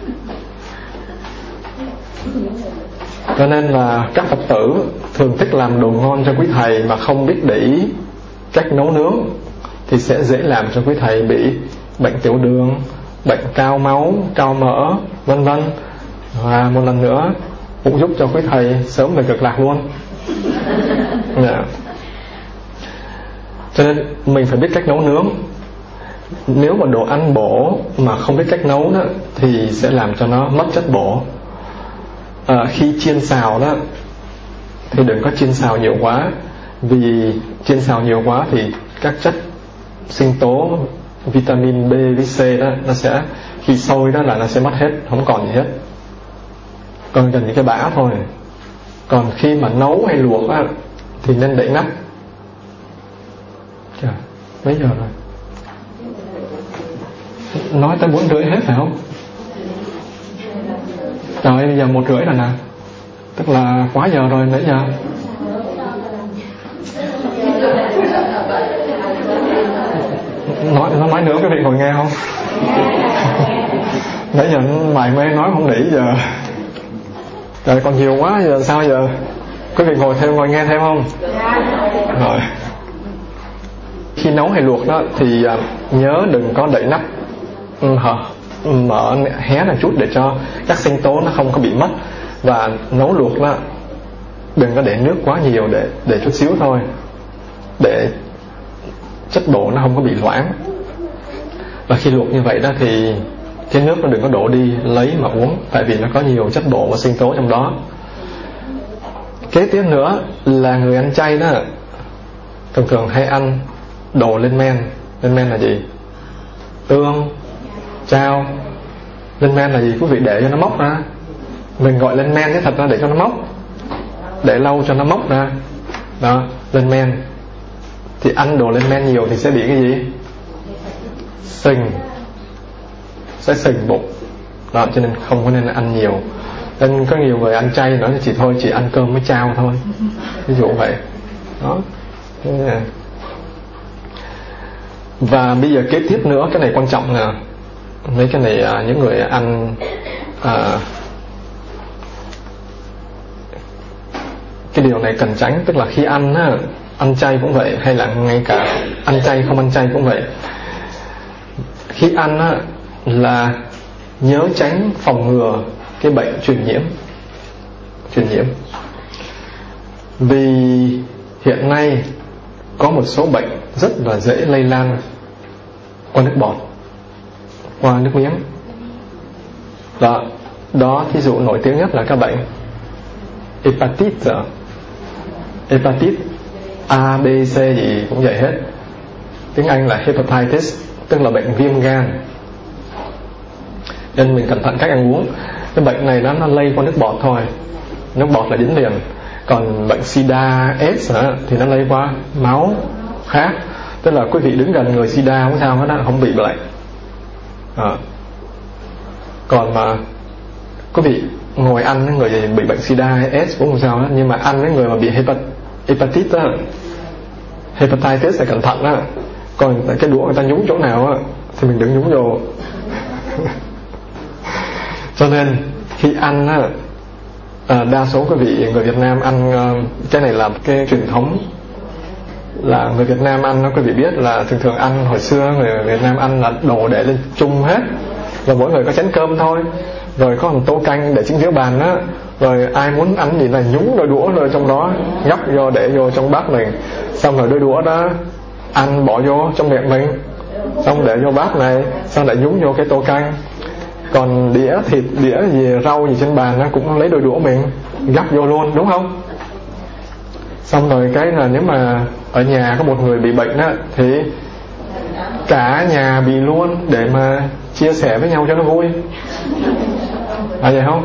Cho nên là các Phật tử thường thích làm đồ ngon cho quý thầy mà không biết để ý cách nấu nướng, thì sẽ dễ làm cho quý thầy bị bệnh tiểu đường, bệnh cao máu, cao mỡ, vân vân. Và một lần nữa cũng giúp cho quý thầy sớm về cực lạc luôn. Yeah. Cho nên mình phải biết cách nấu nướng. Nếu mà đồ ăn bổ mà không biết cách nấu đó, thì sẽ làm cho nó mất chất bổ. À, khi chiên xào đó thì đừng có chiên xào nhiều quá, vì chiên xào nhiều quá thì các chất sinh tố vitamin B với C đó, nó sẽ khi sôi đó là nó sẽ mất hết, không còn gì hết, còn gần những cái bã thôi. Còn khi mà nấu hay luộc á, thì nên đậy nắp. Chà, mấy giờ rồi? Nói tới bốn rưỡi hết phải không? Trời, bây giờ một rưỡi rồi nè, tức là quá giờ rồi. Nãy giờ nói nó nói nữa, cái vị ngồi nghe không? Nãy giờ mày mê nói không để ý giờ. Trời, còn nhiều quá, giờ sao giờ? Quý vị ngồi thêm, ngồi nghe thêm không? Rồi. Khi nấu hay luộc đó thì nhớ đừng có đậy nắp, hả, mở hé ra chút để cho các sinh tố nó không có bị mất. Và nấu luộc đó đừng có để nước quá nhiều, để để chút xíu thôi, để chất bổ nó không có bị loãng. Và khi luộc như vậy đó thì cái nước nó đừng có đổ đi lấy mà uống, tại vì nó có nhiều chất bổ và sinh tố trong đó. Kế tiếp nữa là người ăn chay đó thường thường hay ăn đồ lên men. Lên men là gì? Tương, chao. Lên men là gì quý vị? Để cho nó mốc ra. Mình gọi lên men chứ thật ra để cho nó mốc, để lâu cho nó mốc ra. Đó, lên men. Thì ăn đồ lên men nhiều thì sẽ bị cái gì? Sình. Sẽ sình bụng. Đó, cho nên không có nên ăn nhiều. Nên có nhiều người ăn chay nói là chỉ thôi, chỉ ăn cơm với chao thôi, ví dụ vậy. Đó. Và bây giờ kế tiếp nữa, cái này quan trọng là mấy cái này à, những người ăn à, cái điều này cần tránh. Tức là khi ăn á, ăn chay cũng vậy, hay là ngay cả ăn chay không ăn chay cũng vậy. Khi ăn á, là nhớ tránh phòng ngừa cái bệnh truyền nhiễm. Truyền nhiễm Vì hiện nay có một số bệnh rất là dễ lây lan qua nước bọt, qua nước miếng. Đó, đó thí dụ nổi tiếng nhất là các bệnh hepatitis. Hepatitis A, B, C gì cũng vậy hết. Tiếng Anh là hepatitis, tức là bệnh viêm gan. Nên mình cẩn thận cách ăn uống. Cái bệnh này đó, nó lây qua nước bọt thôi. Nước bọt là dính liền. Còn bệnh sida, AIDS đó, thì nó lây qua máu khác. Tức là quý vị đứng gần người sida không sao hết đó, không bị bệnh. à. Còn mà quý vị ngồi ăn với người bị bệnh sida hay AIDS cũng không sao hết. Nhưng mà ăn với người mà bị hepatitis đó, hepatitis phải cẩn thận đó. Còn cái đũa người ta nhúng chỗ nào đó, thì mình đừng nhúng vô. Cho nên khi ăn á, à, đa số quý vị người Việt Nam ăn, cái này là cái truyền thống, là người Việt Nam ăn, quý vị biết là thường thường ăn hồi xưa người Việt Nam ăn là đồ để lên chung hết, và mỗi người có chén cơm thôi, rồi có một tô canh để chính giữa bàn á, rồi ai muốn ăn gì là nhúng đôi đũa rồi trong đó, gắp vô để vô trong bát mình, xong rồi đôi đũa đó ăn bỏ vô trong miệng mình, xong để vô bát này, xong lại nhúng vô cái tô canh. Còn đĩa thịt, đĩa gì, rau gì trên bàn nó cũng lấy đôi đũa mình gắp vô luôn, đúng không? Xong rồi cái là nếu mà ở nhà có một người bị bệnh á, thì cả nhà bị luôn, để mà chia sẻ với nhau cho nó vui. À vậy không?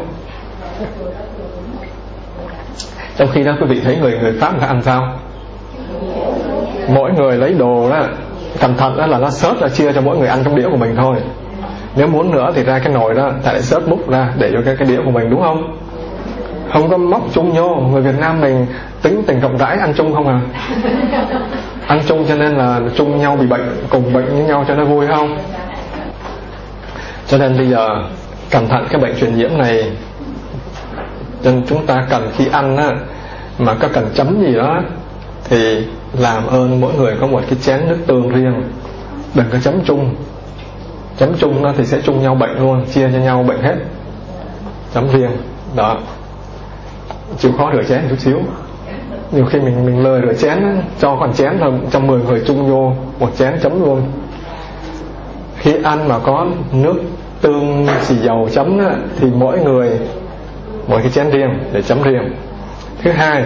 Trong khi đó quý vị thấy người người Pháp người ta ăn sao? Mỗi người lấy đồ đó, cẩn thận đó là nó xớt ra chia cho mỗi người ăn trong đĩa của mình thôi. Nếu muốn nữa thì ra cái nồi đó ta lại xớt múc ra để cho cái, cái đĩa của mình, đúng không? Không có móc chung vô. Người Việt Nam mình tính tình rộng rãi, ăn chung không à. Ăn chung cho nên là chung nhau bị bệnh, cùng bệnh với nhau cho nó vui, không? Cho nên bây giờ cẩn thận cái bệnh truyền nhiễm này. Cho nên chúng ta cần khi ăn á, mà có cần chấm gì đó thì làm ơn mỗi người có một cái chén nước tương riêng, đừng có chấm chung. Chấm chung đó thì sẽ chung nhau bệnh luôn, chia cho nhau bệnh hết. Chấm riêng đó, chịu khó rửa chén một chút xíu. Nhiều khi mình mình lười rửa chén, cho còn chén là trong mười người chung vô một chén chấm luôn. Khi ăn mà có nước tương xì dầu chấm đó, thì mỗi người mỗi cái chén riêng để chấm riêng. Thứ hai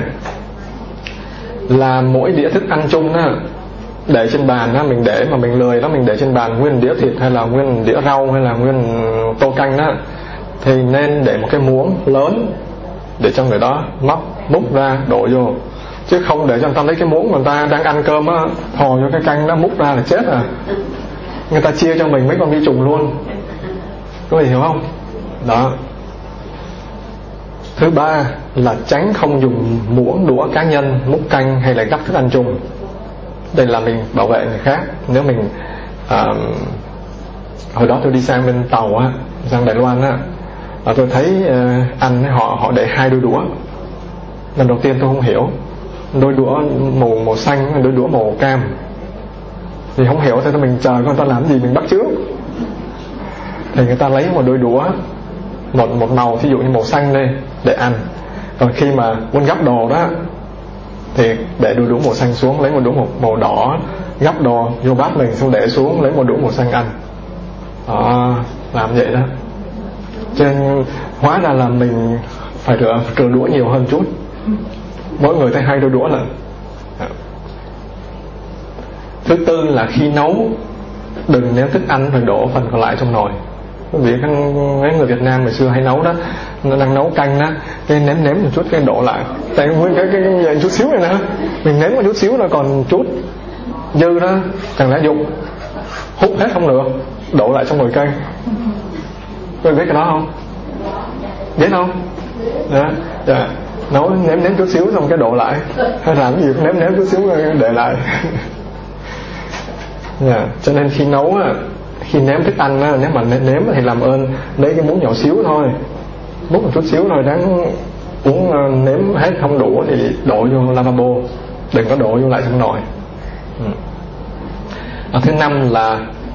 là mỗi đĩa thức ăn chung đó, để trên bàn đó, mình để mà mình lười đó, mình để trên bàn nguyên đĩa thịt hay là nguyên đĩa rau hay là nguyên tô canh đó, thì nên để một cái muỗng lớn để cho người đó móc múc ra đổ vô, chứ không để cho người ta lấy cái muỗng mà người ta đang ăn cơm á, thò vô cái canh đó múc ra là chết à. Người ta chia cho mình mấy con vi trùng luôn, có người hiểu không? Đó. Thứ ba là tránh không dùng muỗng đũa cá nhân múc canh hay là gắp thức ăn chung. Đây là mình bảo vệ người khác. Nếu mình à, hồi đó tôi đi sang bên tàu á, sang Đài Loan á, và tôi thấy à, ăn họ họ để hai đôi đũa. Lần đầu tiên tôi không hiểu, đôi đũa màu màu xanh, đôi đũa màu cam, thì không hiểu, thế mình chờ người ta làm gì mình bắt chước. Thì người ta lấy một đôi đũa một một màu, ví dụ như màu xanh đây để ăn. Còn khi mà muốn gắp đồ đó thì để đôi đũa màu xanh xuống, lấy một đũa màu, màu đỏ gắp đồ vô bát mình, xong để xuống lấy một đũa màu xanh ăn. Đó, làm vậy đó. Cho nên hóa ra là mình phải rửa, rửa đũa nhiều hơn chút. Mỗi người thấy hai đôi đũa lần. Thứ tư là khi nấu, đừng nếm thức ăn rồi đổ phần còn lại trong nồi. Vì các mấy người Việt Nam ngày xưa hay nấu đó, nó đang nấu canh đó, cái nếm nếm một chút cái đổ lại. Tại nguyên cái cái, cái, cái chút xíu này nè, mình nếm một chút xíu là còn chút dư đó, chẳng lẽ dùng hút hết không được, đổ lại trong nồi canh. Các bạn biết cái đó không? Biết không? Đó, dạ. Nấu nếm nếm chút xíu xong cái đổ lại, hay làm cái gì nếm nếm chút xíu để lại. Yeah. Cho nên khi nấu á, khi nếm thức ăn á, nếu mà nếm thì làm ơn lấy cái muỗng nhỏ xíu thôi, múc một chút xíu thôi, đáng uống nếm hết không đủ thì đổ vô lavabo, đừng có đổ vô lại trong nồi. Ừ. À, thứ năm là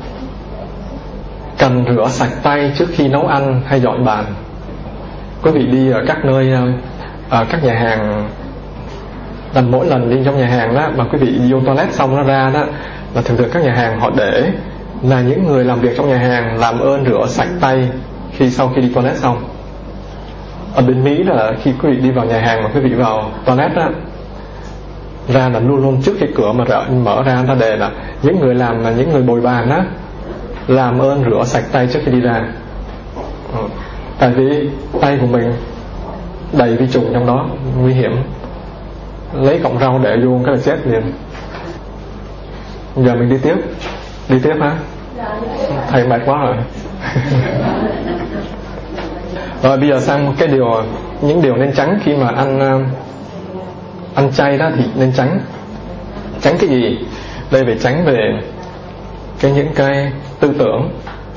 cần rửa sạch tay trước khi nấu ăn hay dọn bàn. Quý vị đi ở các nơi, ở các nhà hàng, lần mỗi lần đi trong nhà hàng đó mà quý vị vô toilet xong nó ra đó, là thường thường các nhà hàng họ để là những người làm việc trong nhà hàng làm ơn rửa sạch tay khi sau khi đi toilet xong. Ở bên Mỹ là khi quý vị đi vào nhà hàng mà quý vị vào toilet đó, ra là luôn luôn trước khi cửa mà rỡ, mở ra ta đề là những người làm là những người bồi bàn đó làm ơn rửa sạch tay trước khi đi ra. Ừ. Tại vì tay của mình đầy vi trùng trong đó, nguy hiểm. Lấy cọng rau để vô cái là chết liền. Giờ mình đi tiếp. Đi tiếp hả? Thầy mệt quá rồi. Rồi bây giờ sang cái điều, những điều nên tránh khi mà ăn ăn chay đó thì nên tránh. Tránh cái gì? Đây phải tránh về cái những cái tư tưởng.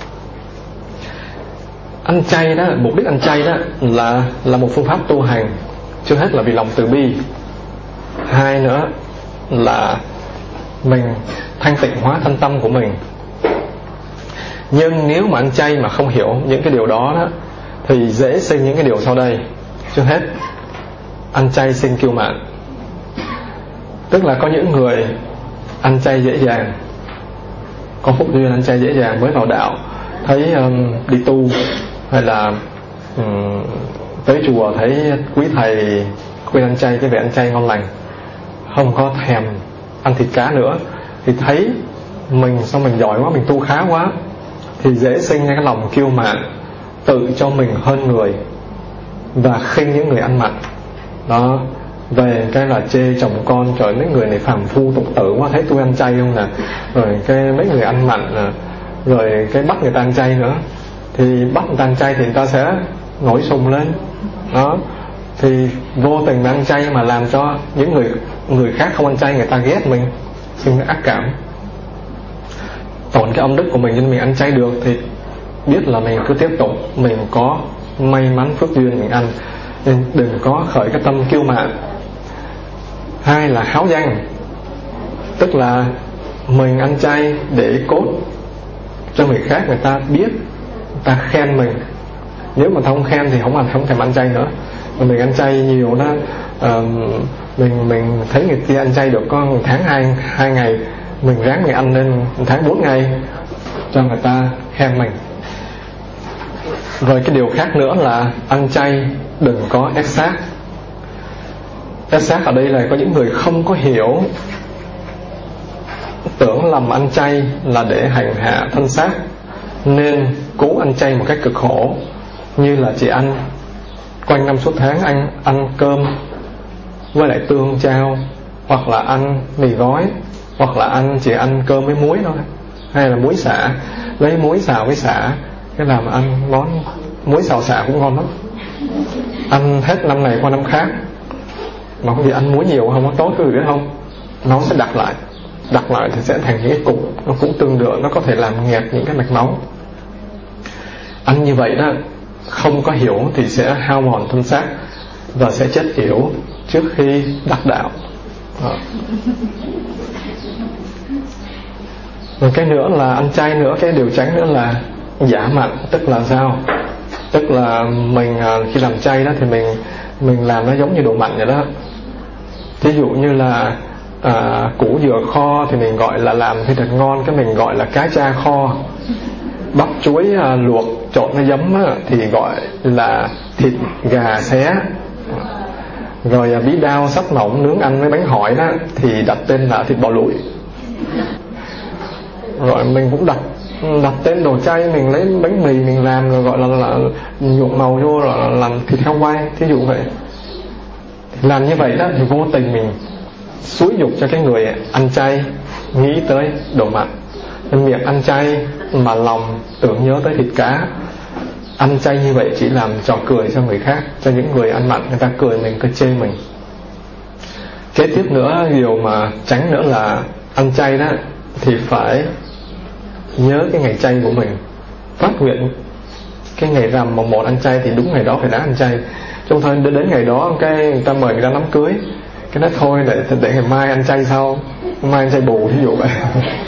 Ăn chay đó, mục đích ăn chay đó là là một phương pháp tu hành. Trước hết là vì lòng từ bi. Hai nữa là mình thanh tịnh hóa thân tâm của mình. Nhưng nếu mà ăn chay mà không hiểu những cái điều đó, đó thì dễ sinh những cái điều sau đây. Trước hết, ăn chay sinh kiêu mạn. Tức là có những người ăn chay dễ dàng, có phúc duyên ăn chay dễ dàng, mới vào đạo thấy um, đi tu hay là um, tới chùa thấy quý thầy khuyên ăn chay, cái việc ăn chay ngon lành, không có thèm ăn thịt cá nữa, thì thấy mình sao mình giỏi quá, mình tu khá quá, thì dễ sinh ra cái lòng kiêu mạn, tự cho mình hơn người và khinh những người ăn mặn đó. Về cái là chê chồng con, trời mấy người này phàm phu tục tử quá, thấy tôi ăn chay không nè, rồi cái mấy người ăn mặn nè, rồi cái bắt người ta ăn chay nữa, thì bắt người ta ăn chay thì người ta sẽ nổi sùng lên đó, thì vô tình ăn chay mà làm cho những người người khác không ăn chay người ta ghét mình, sinh ra ác cảm, tổn cái âm đức của mình. Nên mình ăn chay được thì biết là mình cứ tiếp tục, mình có may mắn phước duyên mình ăn, nên đừng có khởi cái tâm kiêu mạn. Hai là háo danh, tức là mình ăn chay để cốt cho người khác người ta biết, người ta khen mình. Nếu mà không khen thì không ăn, không thèm ăn chay nữa. Mà mình ăn chay nhiều đó, uh, mình mình thấy người kia ăn chay được có một tháng hai hai ngày, mình ráng mình ăn lên một tháng bốn ngày cho người ta khen mình. Rồi cái điều khác nữa là ăn chay đừng có ép sát. Ép sát ở đây là có những người không có hiểu, tưởng lầm ăn chay là để hành hạ thân xác, nên cố ăn chay một cách cực khổ, như là chỉ ăn quanh năm suốt tháng ăn ăn cơm với lại tương chao, hoặc là ăn mì gói, hoặc là ăn chỉ ăn cơm với muối thôi, hay là muối xả, lấy muối xào với xả, cái làm ăn món muối xào xả cũng ngon lắm, ăn hết năm này qua năm khác. Mà quý vị ăn muối nhiều không có tốt, quý vị biết không, nó sẽ đặc lại, đặc lại thì sẽ thành những cái cục, nó cũng tương tự, nó có thể làm nghẹt những cái mạch máu. Ăn như vậy đó, không có hiểu thì sẽ hao mòn thân xác và sẽ chết yểu trước khi đắc đạo. Đó. Rồi cái nữa là ăn chay nữa, cái điều tránh nữa là giả mặn. Tức là sao? Tức là mình khi làm chay đó thì mình mình làm nó giống như đồ mặn vậy đó. Ví dụ như là à, củ dừa kho thì mình gọi là làm thì thật ngon, cái mình gọi là cá cha kho. bắp chuối à, luộc trộn với giấm á, thì gọi là thịt gà xé. Rồi à, bí đao sắt mỏng nướng ăn với bánh hỏi đó thì đặt tên là thịt bò lụi. Rồi mình cũng đặt đặt tên đồ chay, mình lấy bánh mì mình làm rồi gọi là, là nhuộm màu vô rồi là làm thịt heo quay, thí dụ vậy. Làm như vậy đó thì vô tình mình xúi dục cho cái người ăn chay nghĩ tới đồ mặn. Miệng ăn chay mà lòng tưởng nhớ tới thịt cá. Ăn chay như vậy chỉ làm trò cười cho người khác, cho những người ăn mặn người ta cười mình, cứ chê mình. Kế tiếp nữa, điều mà tránh nữa là ăn chay đó thì phải nhớ cái ngày chay của mình, phát nguyện cái ngày rằm mồng một ăn chay thì đúng ngày đó phải đã ăn chay. Trong thời đến ngày đó cái người ta mời người ta đám cưới, cái nói thôi để để ngày mai ăn chay sau, mai ăn chay bù, ví dụ vậy.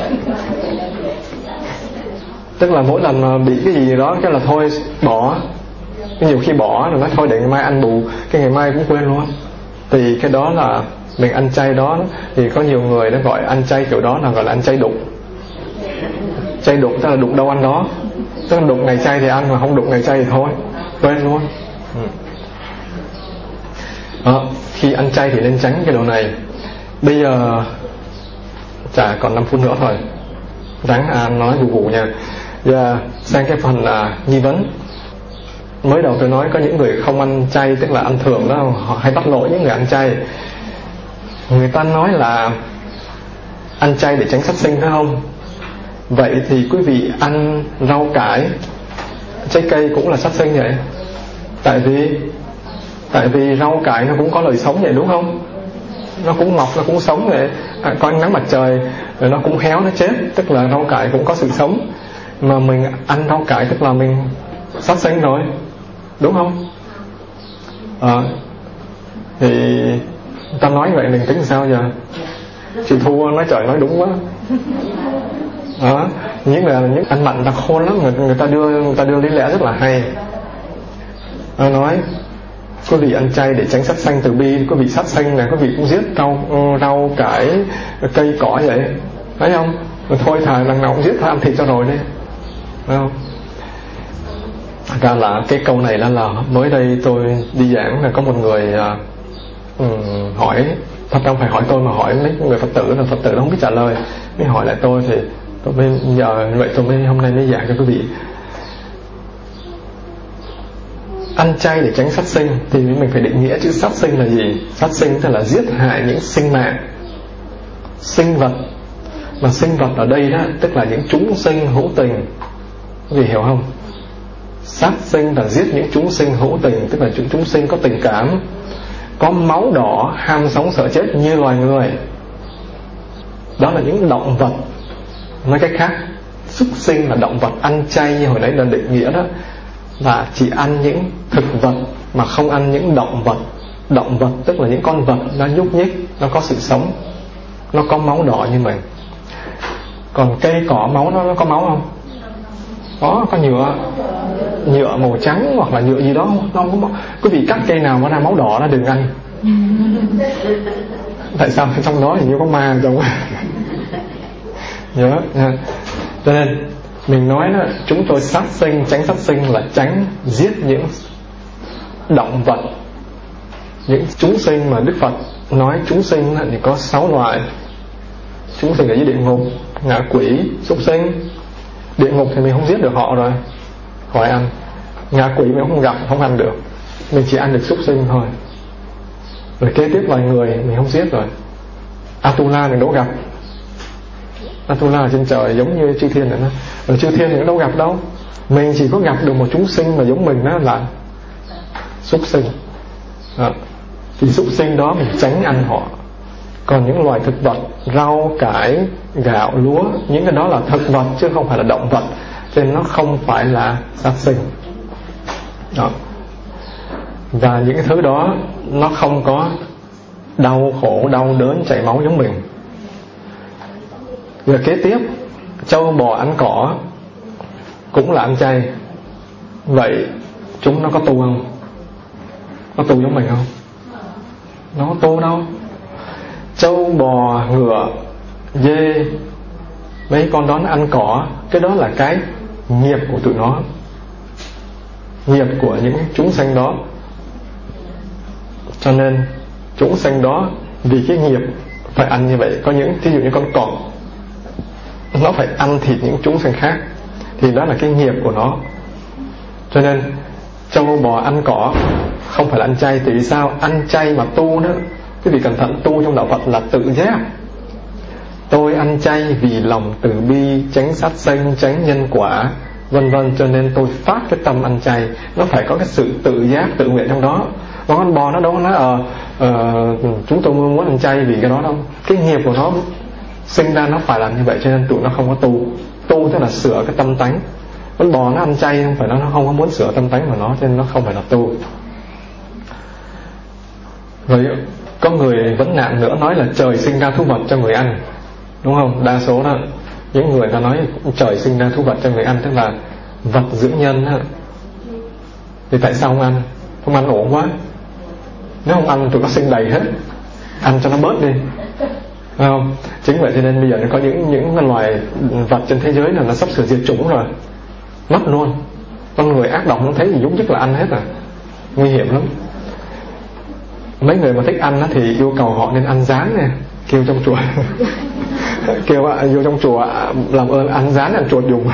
Tức là mỗi lần mà bị cái gì đó cái là thôi bỏ. Nhiều khi bỏ rồi nói thôi để ngày mai ăn bù, cái ngày mai cũng quên luôn. Thì cái đó là mình ăn chay đó, thì có nhiều người nó gọi ăn chay kiểu đó là gọi là ăn chay đụng. Chay đụng tức là đụng đâu ăn đó, tức là đụng ngày chay thì ăn, mà không đụng ngày chay thì thôi quên luôn. Ừ. Đó, khi ăn chay thì nên tránh cái đồ này. Bây giờ chả còn năm phút nữa thôi, ráng à, nói gù gù nha. Giờ sang cái phần à, nghi vấn. Mới đầu tôi nói có những người không ăn chay, tức là ăn thường đó, họ hay bắt lỗi những người ăn chay. Người ta nói là ăn chay để tránh sát sinh, phải không? Vậy thì quý vị ăn rau cải, trái cây cũng là sát sinh vậy. Tại vì Tại vì rau cải nó cũng có đời sống vậy, đúng không? Nó cũng mọc, nó cũng sống vậy. À, có ánh nắng mặt trời rồi nó cũng héo, nó chết. Tức là rau cải cũng có sự sống. Mà mình ăn rau cải tức là mình sát sinh rồi, đúng không? À, thì ta nói vậy mình tính sao giờ? Chị Thu nói trời nói đúng quá. À, những là những ăn mặn ta khôn lắm, người, người ta đưa người ta đưa lý lẽ rất là hay. À, nói quý vị ăn chay để tránh sát sanh từ bi, quý vị sát sanh này quý vị cũng giết rau rau cải cây cỏ vậy, thấy không? Rồi thôi thà lần nào cũng giết, thôi ăn thịt cho rồi đi, thấy không? Ra là cái câu này là, là mới đây tôi đi giảng là có một người uh, hỏi, thật không phải hỏi tôi mà hỏi mấy người Phật tử, là Phật tử nó không biết trả lời, mới hỏi lại tôi thì tôi mới giờ vậy tôi mới hôm nay mới giảng cho quý vị. Ăn chay để tránh sát sinh thì mình phải định nghĩa chữ sát sinh là gì. Sát sinh tức là giết hại những sinh mạng, sinh vật. Mà sinh vật ở đây đó tức là những chúng sinh hữu tình, quý vị hiểu không? Sát sinh là giết những chúng sinh hữu tình, tức là những chúng sinh có tình cảm, có máu đỏ, ham sống sợ chết như loài người. Đó là những động vật. Nói cách khác, súc sinh là động vật. Ăn chay như hồi nãy đã định nghĩa đó là chỉ ăn những thực vật mà không ăn những động vật. Động vật tức là những con vật nó nhúc nhích, nó có sự sống, nó có máu đỏ như mình. Còn cây cỏ máu nó, nó có máu không? Có, có nhựa nhựa màu trắng hoặc là nhựa gì đó, nó không có máu. Quý vị cắt cây nào mà ra máu đỏ nó đừng ăn. Tại sao? Trong đó hình như có ma trong đó. Nhớ nha. Cho nên mình nói đó, chúng tôi sát sinh, tránh sát sinh là tránh giết những động vật, những chúng sinh mà Đức Phật nói chúng sinh thì có sáu loại. Chúng sinh ở dưới địa ngục, ngạ quỷ, súc sinh. Địa ngục thì mình không giết được họ rồi, khỏi ăn. Ngạ quỷ mình không gặp, không ăn được, mình chỉ ăn được súc sinh thôi. Rồi kế tiếp loài người mình không giết rồi. Atula mình đâu gặp. Atula ở trên trời giống như chư thiên này đó. Ở chư thiên mình đâu gặp đâu. Mình chỉ có gặp được một chúng sinh mà giống mình đó là súc sinh. À, thì súc sinh đó mình tránh ăn họ. Còn những loài thực vật, rau, cải, gạo, lúa, những cái đó là thực vật chứ không phải là động vật, cho nên nó không phải là sát sinh. Đó. Và những cái thứ đó nó không có đau khổ, đau đớn, chảy máu giống mình. Rồi kế tiếp, trâu bò ăn cỏ cũng là ăn chay. Vậy chúng nó có tu không? Có tu giống mình không? Nó có tu đâu. Trâu bò ngựa dê mấy con đó nó ăn cỏ, cái đó là cái nghiệp của tụi nó, nghiệp của những chúng sanh đó. Cho nên chúng sanh đó vì cái nghiệp phải ăn như vậy. Có những, ví dụ như con cọp, nó phải ăn thịt những chúng sanh khác, thì đó là cái nghiệp của nó. Cho nên trâu bò ăn cỏ không phải là ăn chay. Tại vì sao? Ăn chay mà tu đó, cái gì cẩn thận, tu trong đạo Phật là tự giác. Tôi ăn chay vì lòng từ bi, tránh sát sanh, tránh nhân quả, vân vân. Cho nên tôi phát cái tâm ăn chay. Nó phải có cái sự tự giác, tự nguyện trong đó. Còn con bò nó đâu có nói ờ uh, uh, chúng tôi muốn ăn chay vì cái đó đâu. Cái nghiệp của nó sinh ra nó phải làm như vậy, cho nên tụi nó không có tu. Tu tức là sửa cái tâm tánh. Con bò nó ăn chay không phải nó, nó không có muốn sửa tâm tánh của nó, cho nên nó không phải là tu. Rồi có người vấn nạn nữa nói là trời sinh ra thú vật cho người ăn, đúng không? Đa số đó những người ta nói trời sinh ra thú vật cho người ăn, tức là vật dưỡng nhân đó. Thì tại sao không ăn? Không ăn ổn quá. Nếu không ăn tụi nó sinh đầy hết, ăn cho nó bớt đi, phải không? Chính vậy cho nên bây giờ có những những loài vật trên thế giới là nó sắp sửa diệt chủng rồi, mất luôn. Con người ác độc nó thấy gì dũng dứt là ăn hết à, nguy hiểm lắm. Mấy người mà thích ăn thì yêu cầu họ nên ăn rán nè, kêu trong chùa kêu vô trong chùa làm ơn ăn rán ăn chuột dùng.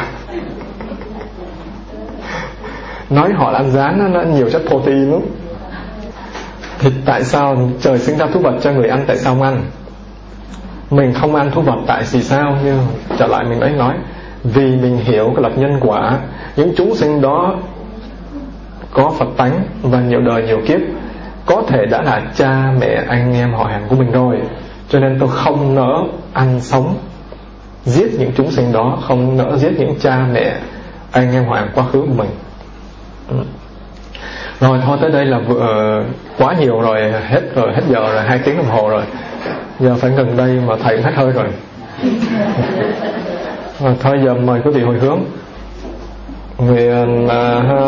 Nói họ là ăn rán nó nhiều chất protein lắm. Thì tại sao trời sinh ra thú vật cho người ăn, tại sao không ăn? Mình không ăn thú vật tại vì sao? Nhưng trở lại mình đấy nói, vì mình hiểu cái luật nhân quả. Những chúng sinh đó có Phật tánh và nhiều đời nhiều kiếp, có thể đã là cha mẹ anh em họ hàng của mình rồi. Cho nên tôi không nỡ ăn sống, giết những chúng sinh đó, không nỡ giết những cha mẹ anh em họ hàng quá khứ của mình. Rồi thôi tới đây là vừa quá nhiều rồi, hết rồi, hết giờ rồi, hai tiếng đồng hồ rồi. Giờ phải ngừng đây mà thầy cũng hết hơi rồi. Rồi thôi giờ mời quý vị hồi hướng. Nguyện